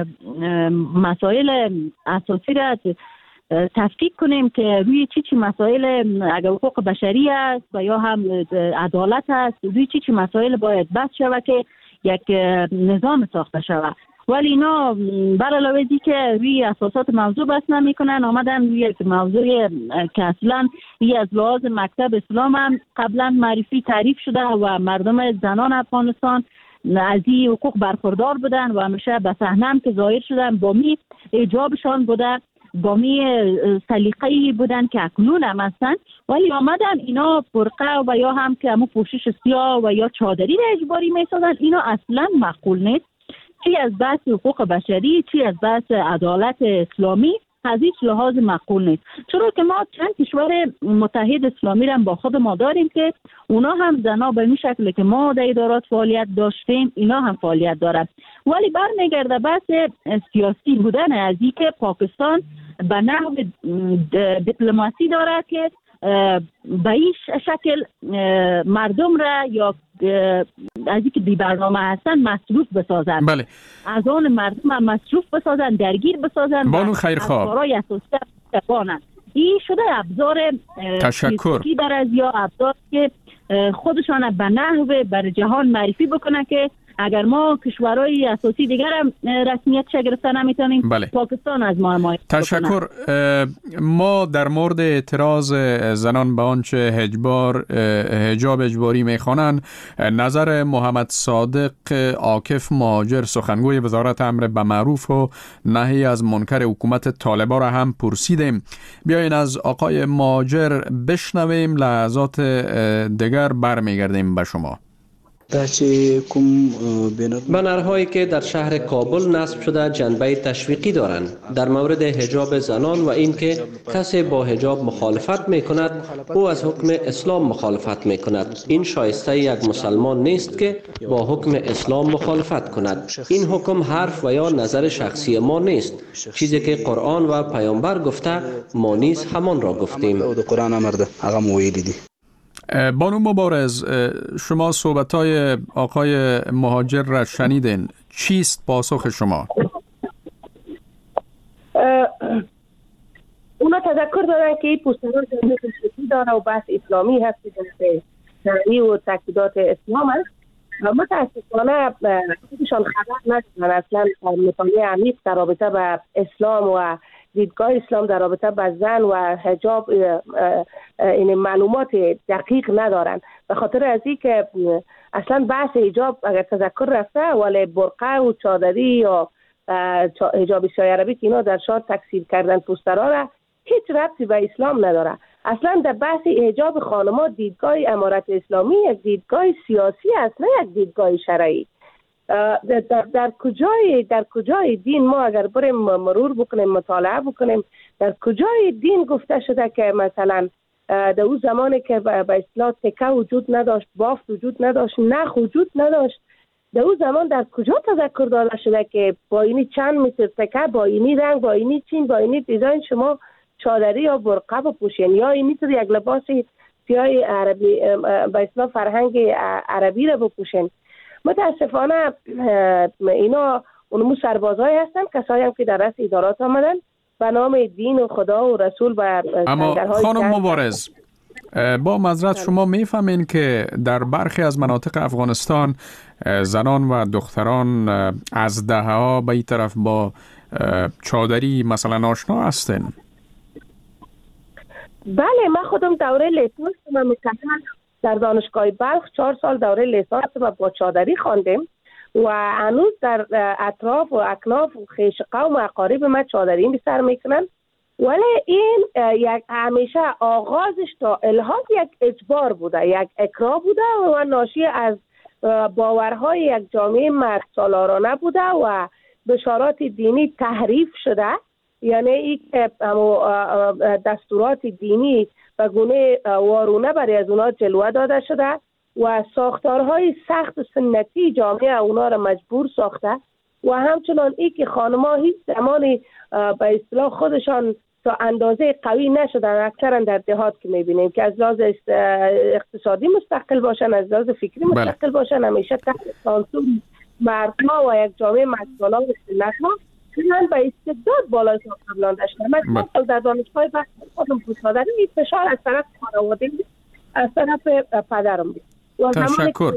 مسائل اساسی را تفکیک کنیم که روی چی چی مسائل اگر حقوق بشری است و یا هم عدالت است، روی چی چی مسائل باید بحث شود که یک نظام ساخته شود. ولی اینا بر علاوه ازی که روی اساسات موضوع بحث نمی کنن، آمدن روی یک موضوع که اصلا ای از لحاظ مکتب اسلام هم قبلا معرفی تعریف شده و مردم زنان افغانستان از این حقوق برخوردار بودن و همیشه به صحنه هم که ظاهر شدن با می حجابشان بوده با می سلیقه‌ای بودن که اکنون هم هستن، ولی آمدن اینا برقه و یا هم که همون پوشش سیاه و یا چادری را اجباری میسازن. اینا اصلا معقول نیست، چی از بحث حقوق بشری، چی از بحث عدالت اسلامی، از هیچ لحاظ معقول نیست. چرا که ما چند کشور متحد اسلامی را با خود ما داریم که اونا هم زنا به این شکل که ما در ادارات فعالیت داشتیم اینا هم فعالیت دارن. ولی برمیگرده بحث سیاسی بودن از این که پاکستان به نحو دیپلماسی داره که به این شکل مردم را یا از اینکه بی برنامه هستن مصروف بسازن. بله. از آن مردم هم مصروف بسازن، درگیر بسازن، بانو خیرخواه برای اساسی بسازن. این شده ابزار تشکر در از یا ابزار که خودشان به نحو بر جهان معرفی بکنه که اگر ما کشورهای اساسی دیگر هم رسمیت گرفته نمیتونیم، بله. پاکستان از ما حمایت تشکر. ما در مورد اعتراض زنان به آنچه حجبار حجاب اجباری میخوانند نظر محمد صادق عاکف مهاجر سخنگوی وزارت امر به معروف و نهی از منکر حکومت طالبان را هم پرسیدیم. بیاین از آقای مهاجر بشنویم، لحظات دیگر برمیگردیم به شما. بنرهایی که در شهر کابل نصب شده جنبه تشویقی دارند در مورد حجاب زنان و اینکه کسی با حجاب مخالفت می کند او از حکم اسلام مخالفت می کند. این شایسته یک مسلمان نیست که با حکم اسلام مخالفت کند. این حکم حرف و یا نظر شخصی ما نیست. چیزی که قرآن و پیامبر گفته ما نیز همان را گفتیم. بانو مبارز، شما صحبت‌های آقای مهاجر را شنیدین، چیست پاسخ شما؟ اونا تذکر دارن که این پوستران جنبه تشریفی داره و بحث اسلامی هست که جنبه شرعی و تاکیدات اسلام است. متاسفانه خودشان خبر ندارن اصلا مطالعه عمیق در رابطه به اسلام و دیدگاه اسلام در رابطه با زن و حجاب این معلومات دقیق ندارن. به خاطر از این که اصلا بحث حجاب اگر تذکر رفته، ولی برقه و چادری یا حجاب سیاه عربی که اینا در شهر تکثیر کردن پوسترها را هیچ ربطی به اسلام نداره. اصلا در بحث حجاب خانم‌ها دیدگاه امارت اسلامی یک دیدگاه سیاسی است، نه یک دیدگاه شرعی. در, در, در کجای در کجای دین ما اگر بریم مرور بکنیم مطالعه بکنیم در کجای دین گفته شده که مثلا در اون زمانی که به اصطلاح تکه وجود نداشت، بافت وجود نداشت، نخ وجود نداشت، در اون زمان در کجا تذکر داده شده که با اینی چند متر تکه، با اینی رنگ، با اینی چین، با اینی دیزاین شما چادری یا برقه بپوشین یا اینی تو یک لباس سیاه عربی به اصطلاح فرهنگ عربی را بپوشین. متاسفانه اینا اونمو سربازای هستن، کسایی هم که در رأس ادارات آمدن به نام دین و خدا و رسول. و اما خانم مبارز، با معذرت شما میفهمین که در برخی از مناطق افغانستان زنان و دختران از دهه‌ها به این طرف با چادری مثلا آشنا هستن؟ بله، من خودم دوره لیسانس من مکمل در دانشگاه بلخ چهار سال دوره لیسانس و با چادری خواندیم و هنوز در اطراف و اکناف و خیش قوم و اقارب من چادری به سر میکنن. ولی این یک همیشه آغازش تا الحاد یک اجبار بوده، یک اکراه بوده و ناشی از باورهای یک جامعه مرد سالارانه بوده و بشارات دینی تحریف شده. یعنی این که دستورات دینی و گونه وارونه برای از اونا جلوه داده شده و ساختارهای سخت و سنتی جامعه اونا را مجبور ساخته و همچنان ای که خانم‌ها هیچ زمانی به اصطلاح خودشان تا اندازه قوی نشدن. اکثرا در دهات که میبینیم که از لحاظ اقتصادی مستقل باشن، از لحاظ فکری مستقل باشن، همیشه تحت سانسور مردها و یک جامعه مسئولان و سنت‌ها من به استعداد بالای قبلان داشتم. من خود در دانشگاه بحث خودم پوشادم این فشار از طرف خانواده از طرف پدرم بود. تشکر.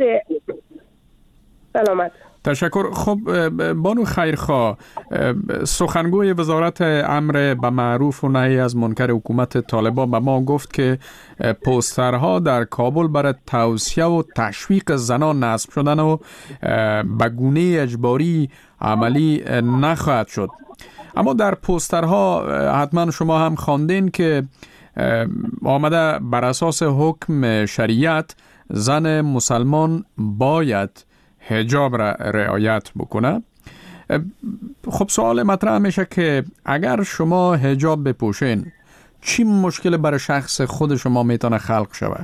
سلامت. تشکر. خب بانو خیرخواه، سخنگوی وزارت امر به معروف و نهی از منکر حکومت طالبان به ما گفت که پوسترها در کابل برای توصیه و تشویق زنان نصب شدن و به گونه اجباری عملی نخواهد شد. اما در پوسترها حتما شما هم خواندین که آمده بر اساس حکم شریعت زن مسلمان باید حجاب را رعایت بکنه. خب سوال مطرح میشه که اگر شما حجاب بپوشین چی مشکل برای شخص خود شما میتونه خلق شود؟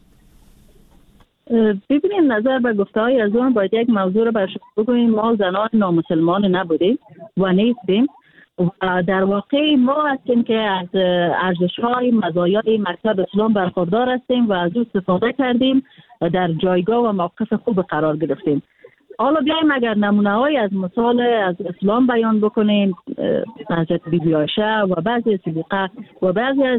ببینید نظر به گفته های از اون باید یک موضوع رو برای شما بگوییم. ما زنان نامسلمان نبودیم و نیستیم و در واقع ما هستیم که از ارزش های مزایای مکتب اسلام برخوردار هستیم و از او استفاده کردیم و در جایگاه و موقف خوب قرار گرفتیم. حالا بیایم اگر نمونه های از مثال از اسلام بیان بکنیم، حضرت بیبی عایشه و بعضی از صدیقه و بعضی از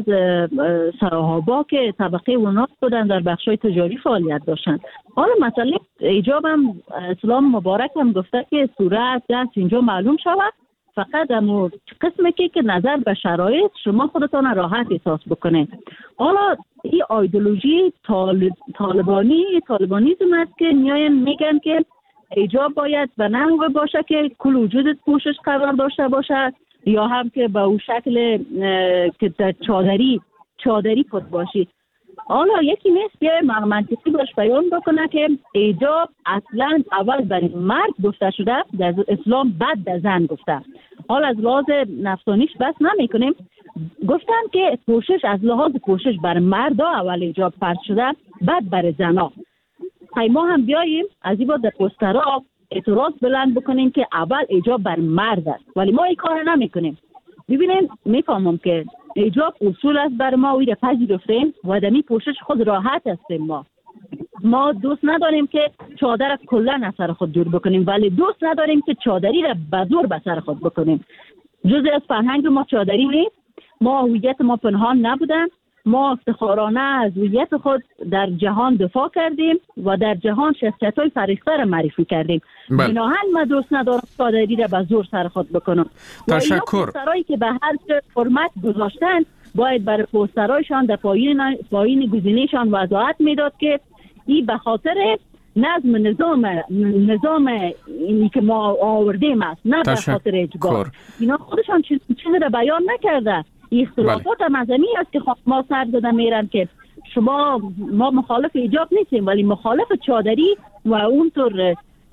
صحابه که طبقه اوناس بودن در بخشای تجاری فعالیت داشتن. حالا مثلا ایجاب هم اسلام مبارک هم گفته که صورت دست اینجا معلوم شود، فقط امو قسمی که که نظر به شرایط شما خودتان راحت احساس بکنید. حالا این ایدئولوژی طالب، طالبانی طالبانیزم است که میاین میگن که ایجاب باید به نحو باشه که کل وجودت پوشش قرار داشته باشه یا هم که به اون شکل که در چادری چادری پد باشی. حالا یکی نیست بیای منطقی باش بیان بکنه که ایجاب اصلا اول برای مرد گفته شده، در اسلام بعد در زن گفته. حالا از لحاظ نفسانیش بس نمی کنیم، گفتن که پوشش از لحاظ پوشش برای مرد اول ایجاب فرض شده بعد برای زنها. ما هم بیاییم از این با در پوسترها اعتراض بلند بکنیم که اول ایجاب بر مرد است، ولی ما این کار نمی کنیم. ببینیم میفهمم که ایجاب اصول است بر ما و این پذیرفتیم و دمی پوشش خود راحت هستیم. ما ما دوست نداریم که چادر کلا از سر خود دور بکنیم، ولی دوست نداریم که چادری را به زور به سر خود بکنیم. جزء از فرهنگ ما چادری نیست. ما هویت ما پنهان نبودن. ما افتخارانه از هویت خود در جهان دفاع کردیم و در جهان شخصیت‌های فریخته را معرفی کردیم. بناهن ما دوست ندارم چادری را به زور سر خود بکنم. تشکر. پوسترهایی که به هر فرمت گذاشتن باید برای پوسترهایشان در پایین پایین گزینه‌شان وضاحت میداد که این به خاطر نظم نظام نظام اینی که ما آوردیم است، نه به خاطر اجبار. اینا خودشان چیزی را بیان نکرده. اختلافات مذهبی است که ما سر زده میرن که شما ما مخالف ایجاب نیستیم ولی مخالف چادری و اونطور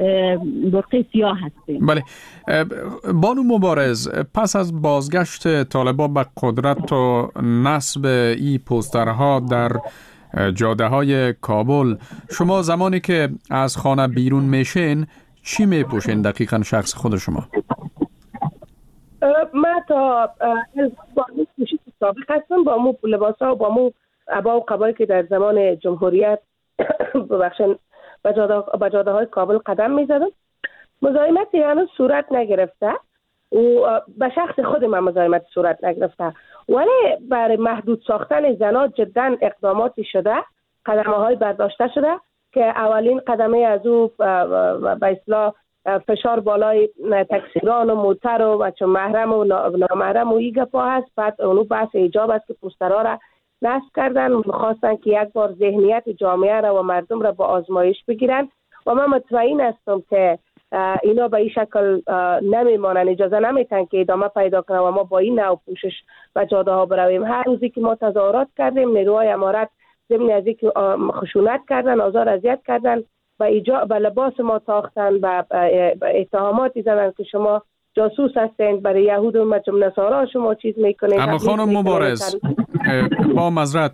برقه سیاه هستیم. بله. بانو مبارز، پس از بازگشت طالبان به قدرت و نصب ای پوسترها در جاده های کابل، شما زمانی که از خانه بیرون میشین چی میپوشین دقیقا شخص خود شما؟ من تا با مو پوشش سابق هستم، با مو لباس ها و با مو عبا و قبایی که در زمان جمهوریت ببخشن به جاده های کابل قدم می زدم. مزاحمتی هنوز صورت نگرفته و به شخص خود من مزاحمت صورت نگرفته، ولی برای محدود ساختن زنان جدا اقداماتی شده، قدمه های برداشته شده که اولین قدمه از او به اصطلاح فشار بالای تکسیران و موتر و بچه محرم و نامحرم و ایگه پا هست. بعد اونو بحث ایجاب است که پوسترها را نصب کردن و خواستن که یک بار ذهنیت جامعه را و مردم را با آزمایش بگیرن و من مطمئن هستم که اینا به این شکل نمیمانن، اجازه نمیتن که ادامه پیدا کنن و ما با این نوع پوشش و جاده ها برویم. هر روزی که ما تظاهرات کردیم نیروهای امارت ضمن از اینکه خشونت کردن، آزار اذیت کردن، با ایجا به لباس ما تاختن و اتهاماتی زدن که شما جاسوس هستین، برای یهود و مجمع نصارا شما چیز میکنین. اما خانم مبارز، با معذرت،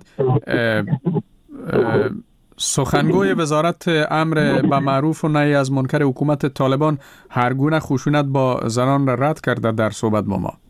سخنگوی وزارت امر به معروف و نهی از منکر حکومت طالبان هر گونه خشونت با زنان را رد کرده در صحبت با ما.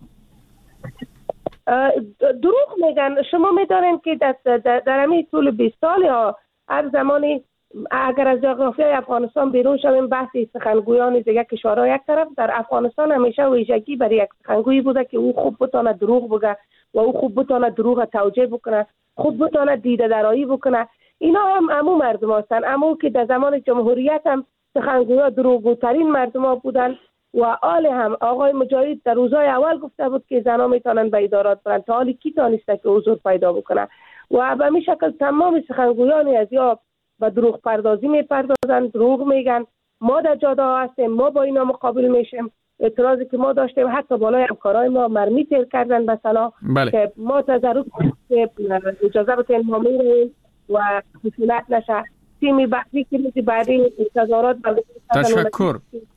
دروغ میگن. شما میدانین که در همین طول بیست سال یا هر زمانی اگر از جغرافیای افغانستان بیرون شویم، بحثی سخنگویان دیگه کشورها یک طرف، در افغانستان همیشه ویژگی برای یک سخنگوی بوده که او خوب بتونه دروغ بگه و او خوب بتونه دروغ توجیه بکنه، خوب بتونه دیده درایی بکنه. اینا هم امو مردم هستن، امو که در زمان جمهوریت هم سخنگویا دروغگوترین مردم ها بودن و آل هم آقای مجاهد در روزهای اول گفته بود که زنها میتونن به ادارات برن، تا حالی کی تانسته که حضور پیدا بکنه و به همین شکل تمام سخنگویان از یا و دروغ پردازی میپردازن، دروغ میگن. ما در جاده ها هستیم، ما با اینا مقابل میشیم. اعتراضی که ما داشتیم حتی بالای همکارای ما مرمی تیر کردن به سلاح بله. که ما تضرر که اجازه بتین ما میریم و خشونت نشه. تیمی بعدی که میزی بعدی تظاهرات تشکر.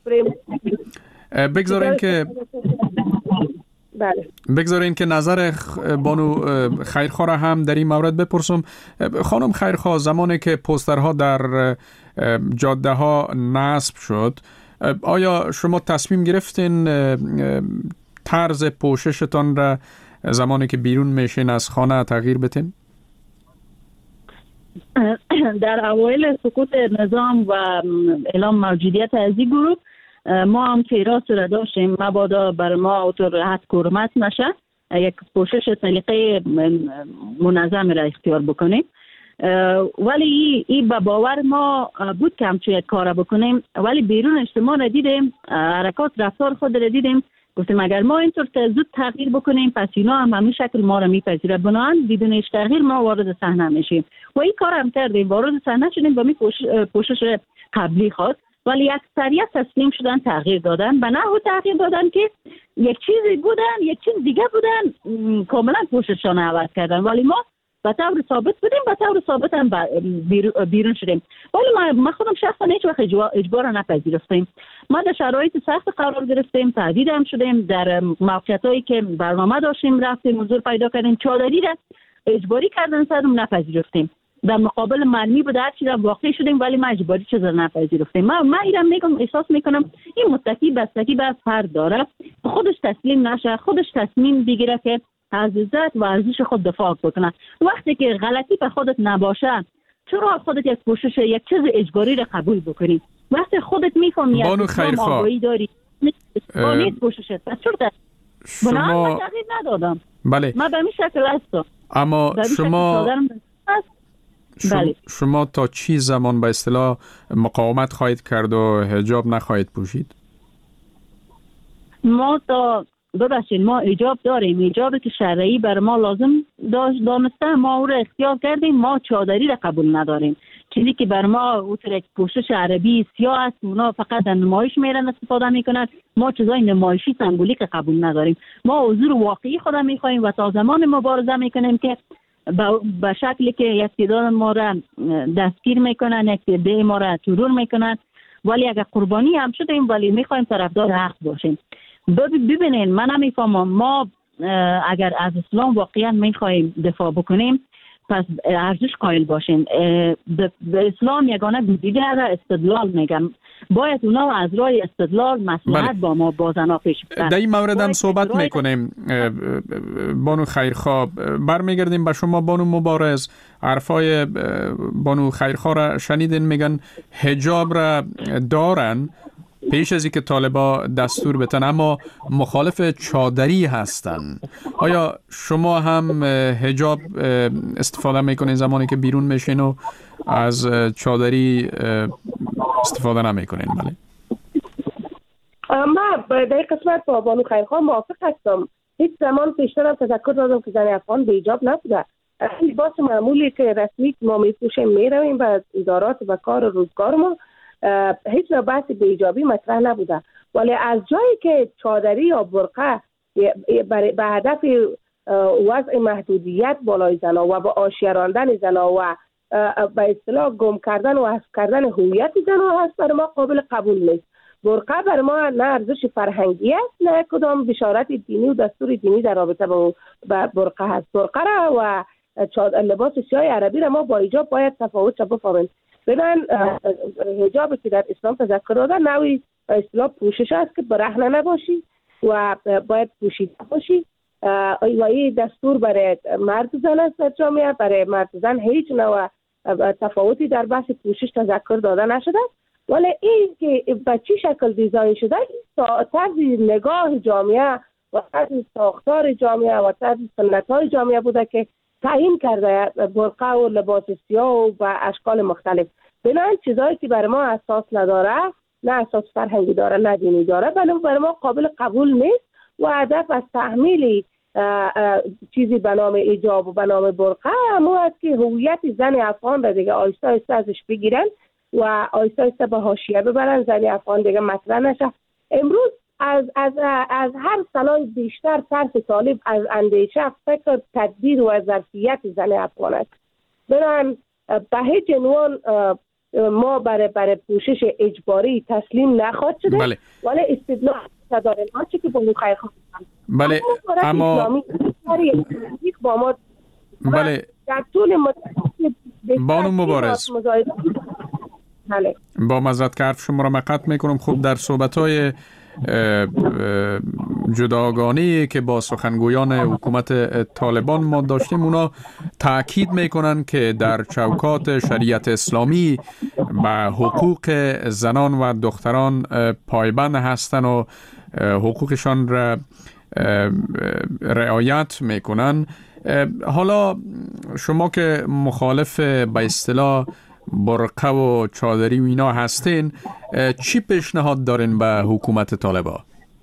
بگذارین که بله. بگذارین که نظر بانو خیرخواه را هم در این مورد بپرسم. خانم خیرخواه، زمانی که پوسترها در جاده ها نصب شد، آیا شما تصمیم گرفتین طرز پوششتان را زمانی که بیرون میشین از خانه تغییر بدین؟ در اوایل سقوط نظام و اعلام موجودیت از این گروه ما هم که راست را داشتیم مبادا بر ما اوتور حد کرمت نشه یک پوشش طریقه منظم را اختیار بکنیم، ولی این به باور ما بود که همچون یک کار بکنیم، ولی بیرون اجتماع را دیدیم، حرکات رفتار خود را دیدیم، گفتیم اگر ما اینطور زود تغییر بکنیم پس اینا هم همین شکل ما را میپذیره، بنابراین بدون هیچ تغییر ما وارد صحنه میشیم و این کار هم کردیم، وارد صحنه شدیم با می پوشش قبلی خود، ولی اکثریت تسلیم شدن، تغییر دادن، به نحو تغییر دادن که یک چیزی بودن یک چیز دیگه بودن، کاملا پوشششان عوض کردن، ولی ما به طور ثابت بودیم، به طور ثابت هم بیرون شدیم. ولی ما, ما خودم شخصا هیچ وقت اجبار نپذیرفتیم. ما در شرایط سخت قرار گرفتیم، تهدید هم شدیم، در موقعیتایی که برنامه داشتیم رفتیم حضور پیدا کردیم، چادری را اجباری کردن سرم نپذیرفتیم. در مقابل مرمی بود هر چی را واقع شدیم، ولی ما اجباری چیز را نپذیرفتیم. ما ما ایران میگم احساس میکنم این متکی بستگی به فرد داره، خودش تسلیم نشه، خودش تصمیم بگیره که از عزت و ارزش خود دفاع بکنه. وقتی که غلطی به خودت نباشه چرا خودت یک پوشش یک چیز اجباری را قبول بکنی؟ وقتی خودت میفهمی بانو خیرخواه آگاهی داری نیست پوششت پس چرا شما من تغییر ندادم. بله. من به این شکل هستم، اما شما شما, بله. شما تا چی زمان به اصطلاح مقاومت خواهید کرد و حجاب نخواهید پوشید؟ ما تا ببخشید ما ایجاب داریم، ایجابی که شرعی بر ما لازم داشت دانسته ما او را اختیار کردیم، ما چادری را قبول نداریم. چیزی که بر ما اوتر یک پوشش عربی سیاه است، اونا فقط در نمایش میرن استفاده میکنن، ما چیزای نمایشی سمبولیک قبول نداریم. ما حضور واقعی خود میخوایم و تا زمان مبارزه میکنیم که به شکلی که یک تعداد ما را دستگیر میکنن، یک تعداد ما را ترور میکنن، ولی اگر قربانی هم شدیم ولی میخوایم طرفدار حق باشیم. ببینین من نمیفهمم، ما اگر از اسلام واقعا میخوایم دفاع بکنیم پس ارزش قائل باشیم. به اسلام یگانه دیگر استدلال میگم، باید اونا از راه استدلال مصلحت با ما با زنا پیش برن. در این مورد هم صحبت میکنیم. بانو خیرخواه، برمیگردیم به شما بانو مبارز. حرفای بانو خیرخواه را شنیدین، میگن حجاب را دارن پیش از اینکه طالبا دستور بتن اما مخالف چادری هستن. آیا شما هم حجاب استفاده میکنین زمانی که بیرون میشین و از چادری استفاده نمیکنین؟ بله. ما در این قسمت با بانو خیرخواه موافق هستم. هیچ زمان پیشتر هم تذکر دادم که زن افغان به حجاب نبوده. لباس معمولی که رسمی ما میپوشیم میرویم به ادارات و کار روزگار ما، هیچ نوع بحث به ایجابی مطرح نبوده، ولی از جایی که چادری یا برقه به هدف وضع محدودیت بالای زنا و به آشیار راندن زنا و به اصطلاح گم کردن و حذف کردن هویت زنا هست، برای ما قابل قبول نیست. برقه برای ما نه ارزش فرهنگی است نه کدام بشارت دینی و دستور دینی در رابطه با برقه هست. برقه را و لباس سیاه عربی را ما با ایجاب باید تفاوت بفهمیم. ببین حجابی که در اسلام تذکر داده نوعی اصطلاح پوشش است که برهنه نباشی و باید پوشیده باشی و این دستور برای مرد و زن است در جامعه. برای مرد و زن هیچ نوع تفاوتی در بحث پوشش تذکر داده نشده، ولی این که به چی شکل دیزاین شده طرز نگاه جامعه و طرز ساختار جامعه و طرز سنت‌های جامعه بوده که تعیین کرده برقه و لباس سیاه و به اشکال مختلف. بنابراین چیزایی که برای ما اساس نداره، نه اساس فرهنگی داره نه دینی داره، برای ما قابل قبول نیست و هدف از تحمیل چیزی به نام ایجاب و به نام برقه همون است که هویت زن افغان را دیگه آیسته آیسته ازش بگیرن و آیسته آیسته به حاشیه ببرن، زن افغان دیگه مطرح نشه. امروز از از از هر سلاح بیشتر ترس طالب از اندیشه، فکر، تدبیر و ظرفیت زن افغان است. بنابراین به هیچ عنوان ما برای برای پوشش اجباری تسلیم نخواهد شده. بله. ولی استدلال دارن آنچه که بانو خیر خواهد بله اما با ما بله در طول مدت بانو مبارز بله با معذرت که حرف شما را قطع میکنم. خب در صحبت‌های جداگانه‌ای که با سخنگویان حکومت طالبان ما داشتیم، اونا تاکید میکنن که در چوکات شریعت اسلامی به حقوق زنان و دختران پایبند هستن و حقوقشان را رعایت میکنن. حالا شما که مخالف به اصطلاح برقه و چادری و اینا هستین، چی پیشنهاد دارین به حکومت طالبان؟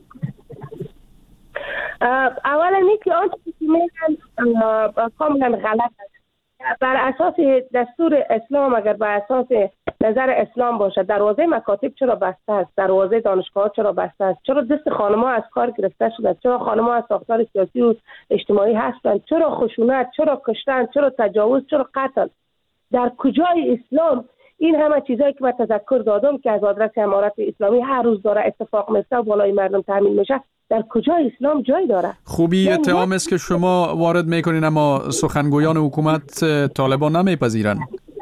اولا اینکه آنچه که میگن کاملا غلط است. بر اساس دستور اسلام، اگر بر اساس نظر اسلام باشه، دروازه مکاتب چرا بسته است؟ دروازه دانشگاه چرا بسته است؟ چرا دست خانم‌ها از کار گرفته شده؟ چرا خانم‌ها از ساختار سیاسی و اجتماعی هستند؟ چرا خشونت؟ چرا کشتن؟ چرا تجاوز؟ چرا قتل؟ در کجای اسلام این همه چیزایی که من تذکر دادم که از آدرس امارت اسلامی هر روز داره اتفاق میفته و بالای مردم تامین میشه، در کجای اسلام جای داره؟ خوبی اتهام است که شما وارد میکنین اما سخنگویان حکومت طالبان نمیپذیرن.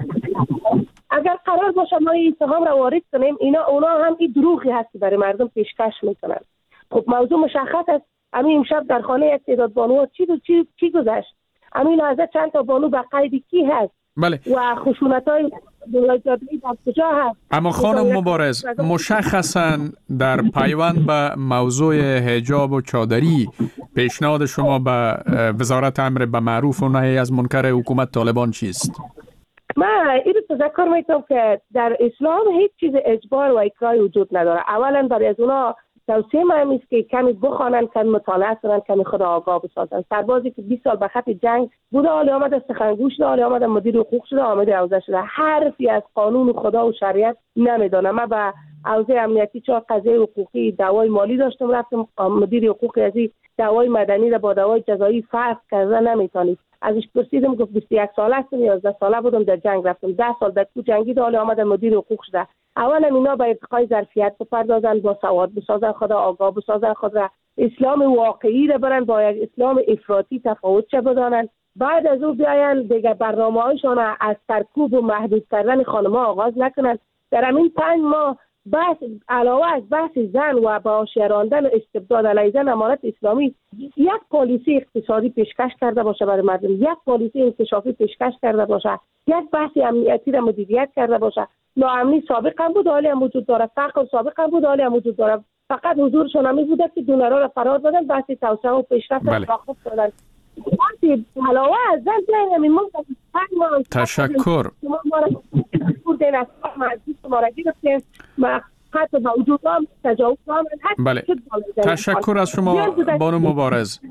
اگر قرار باشه ما این اتهام را وارد کنیم، اینا اونا هم این دروغی هست برای مردم پیشکش میکنن. خب موضوع مشخص است. همین امشب در خانه یک تعداد بانوها چی چی چی گذشت؟ همین لحظه چند تا بانو به قید کی هست؟ بله. و خشونت‌های دولت‌جاده‌ای در کجا هست؟ اما خانم مبارز، مشخصاً در پیوند به موضوع حجاب و چادری پیشنهاد شما به وزارت امر به معروف و نهی از منکر حکومت طالبان چیست؟ من این رو تذکر میتونم که در اسلام هیچ چیز اجبار و اکراهی وجود نداره. اولا برای از اونا توصیه من است که کمی بخوانن، کمی مطالعه کنن، کمی خود آگاه بسازن. سربازی که بیست سال به خط جنگ بوده، حالی آمده سخنگو شده، حالی آمده مدیر حقوق شده، آمده حوزه شده، حرفی از قانون خدا و شریعت نمیدونه. من به حوزه امنیتی چه قضیه حقوقی دعوای مالی داشتم، رفتم مدیر حقوق ازی دعوای مدنی را با دعوای جزایی فرق کرده نمیتونید. ازش پرسیدم گفت بیست و یک ساله هستم، یازده ساله بودم در جنگ رفتم، ده سال در کو جنگید، حالی آمده مدیر حقوق شده. اولا اینا با ارتقای ظرفیت بپردازن، با سواد بسازن، خدا آگاه بسازن، خود را اسلام واقعی را برن، با یک اسلام افراطی تفاوت چه بدانن. بعد از او بیاین دیگه برنامه‌هایشان از سرکوب و محدود کردن خانم‌ها آغاز نکنن. در همین پنج ماه بحث علاوه از بحث زن و با شیراندن و استبداد علیه زن، امارت اسلامی یک پالیسی اقتصادی پیشکش کرده باشه برای مردم، یک پالیسی انکشافی پیشکش کرده باشه، یک بحث امنیتی را مدیریت کرده باشه. ناامنی سابق هم بود، حالی هم وجود داره، فقر سابق هم بود، حالی هم وجود داره. فقط حضورشون همی بوده که دونرها را فرار دادن، بحث توسعه و پیشرفت را تحقق دادن. علاوه از زن بیاین همین ما تشکر بله. تشکر از شما بانو مبارز.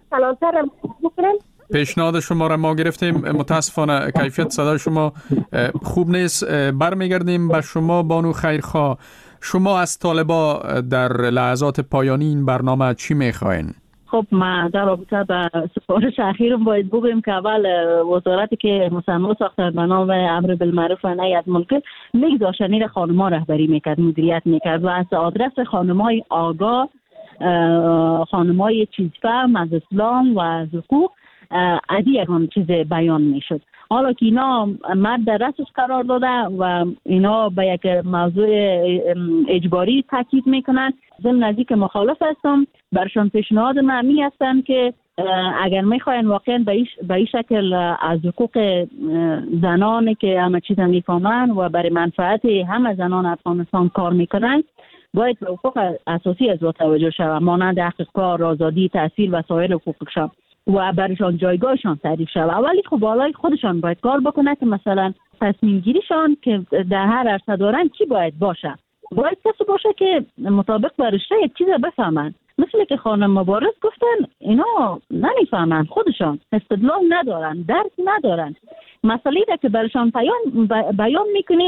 پیشنهاد شما را ما گرفتیم، متاسفانه کیفیت صدای شما خوب نیست. برمیگردیم به شما بانو خیرخواه. شما از طالبا در لحظات پایانی این برنامه چی میخواین؟ خب ما در رابطه با سفارش اخیرم باید بگویم که اول وزارتی که مصمم ساختن به نام امر بالمعروف و نهی از منکر میگذاشت این خانم‌ها رهبری میکرد، مدیریت میکرد و از آدرس خانم‌های آگاه، خانم‌های چیزفهم از اسلام و از حقوق ادی یکان چیز بیان میشد. حالا که اینا مرد در رأسش قرار داده و اینا به یک موضوع اجباری تاکید میکنن، ضمن نزدیک مخالف هستم. برشان پیشنهاد معمی هستن که اگر میخواین واقعا به این شکل از حقوق زنانی که همه چیز میفهمن و برای منفعت همه زنان افغانستان کار میکنن، باید به حقوق اساسی از توجه شود، مانند حق کار، آزادی تحصیل و سایر حقوقشان و برشان جایگاهشان تعریف شود. ولی خب بالای خودشان باید کار بکنه که مثلا تصمیم گیریشان که در هر عرصه دارن چی باید باشه. باید کسی باشه که مطابق با رشته یک چیز بفهمن. مثل که خانم مبارز گفتن اینا نمیفهمن، خودشان استدلال ندارن، درک ندارن. مسئله ده که برشان بیان بیان میکنید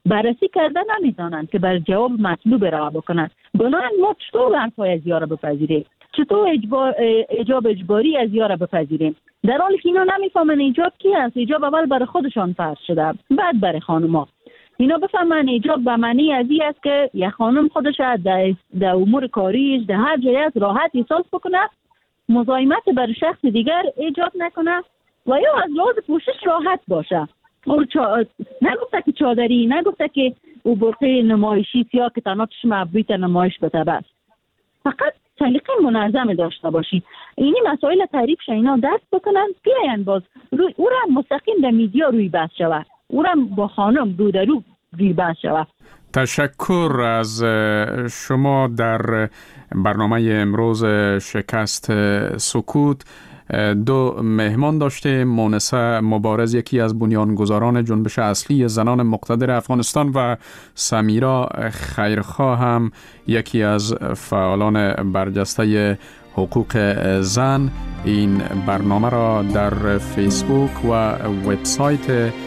بررسی کرده نمیتونن که بر جواب مطلوب را بکنن. بنابراین ما چطور حرفای از یارا بپذیریم؟ چطور اجبار ایجاب اجباری از یارا بپذیریم؟ در حالی که اینا نمیفهمن ایجاب کی است. ایجاب اول برای خودشان فرض شده، بعد برای خانوما. اینا بفهمن ایجاب به معنی از این است که یک خانم خودش در در امور کاریش در هر جای از راحت احساس بکنه، مزاحمت بر شخص دیگر ایجاد نکنه و یا از لحاظ پوشش راحت باشه. او چا... نگفته که چادری، نگفته که او برقه نمایشی سیاه که تنها چشم ابرویت نمایش بده بس. فقط سلیقه منظم داشته باشی. اینی مسائل تعریف شه اینا دست بکنن بیاین باز روی او را مستقیم در میدیا روی بحث شود، او را با خانم رو در رو روی بحث شود. تشکر از شما. در برنامه امروز شکست سکوت دو مهمان داشته، مونسه مبارز یکی از بنیانگذاران جنبش اصلی زنان مقتدر افغانستان و سمیرا خیرخواه هم یکی از فعالان برجسته حقوق زن. این برنامه را در فیسبوک و وبسایت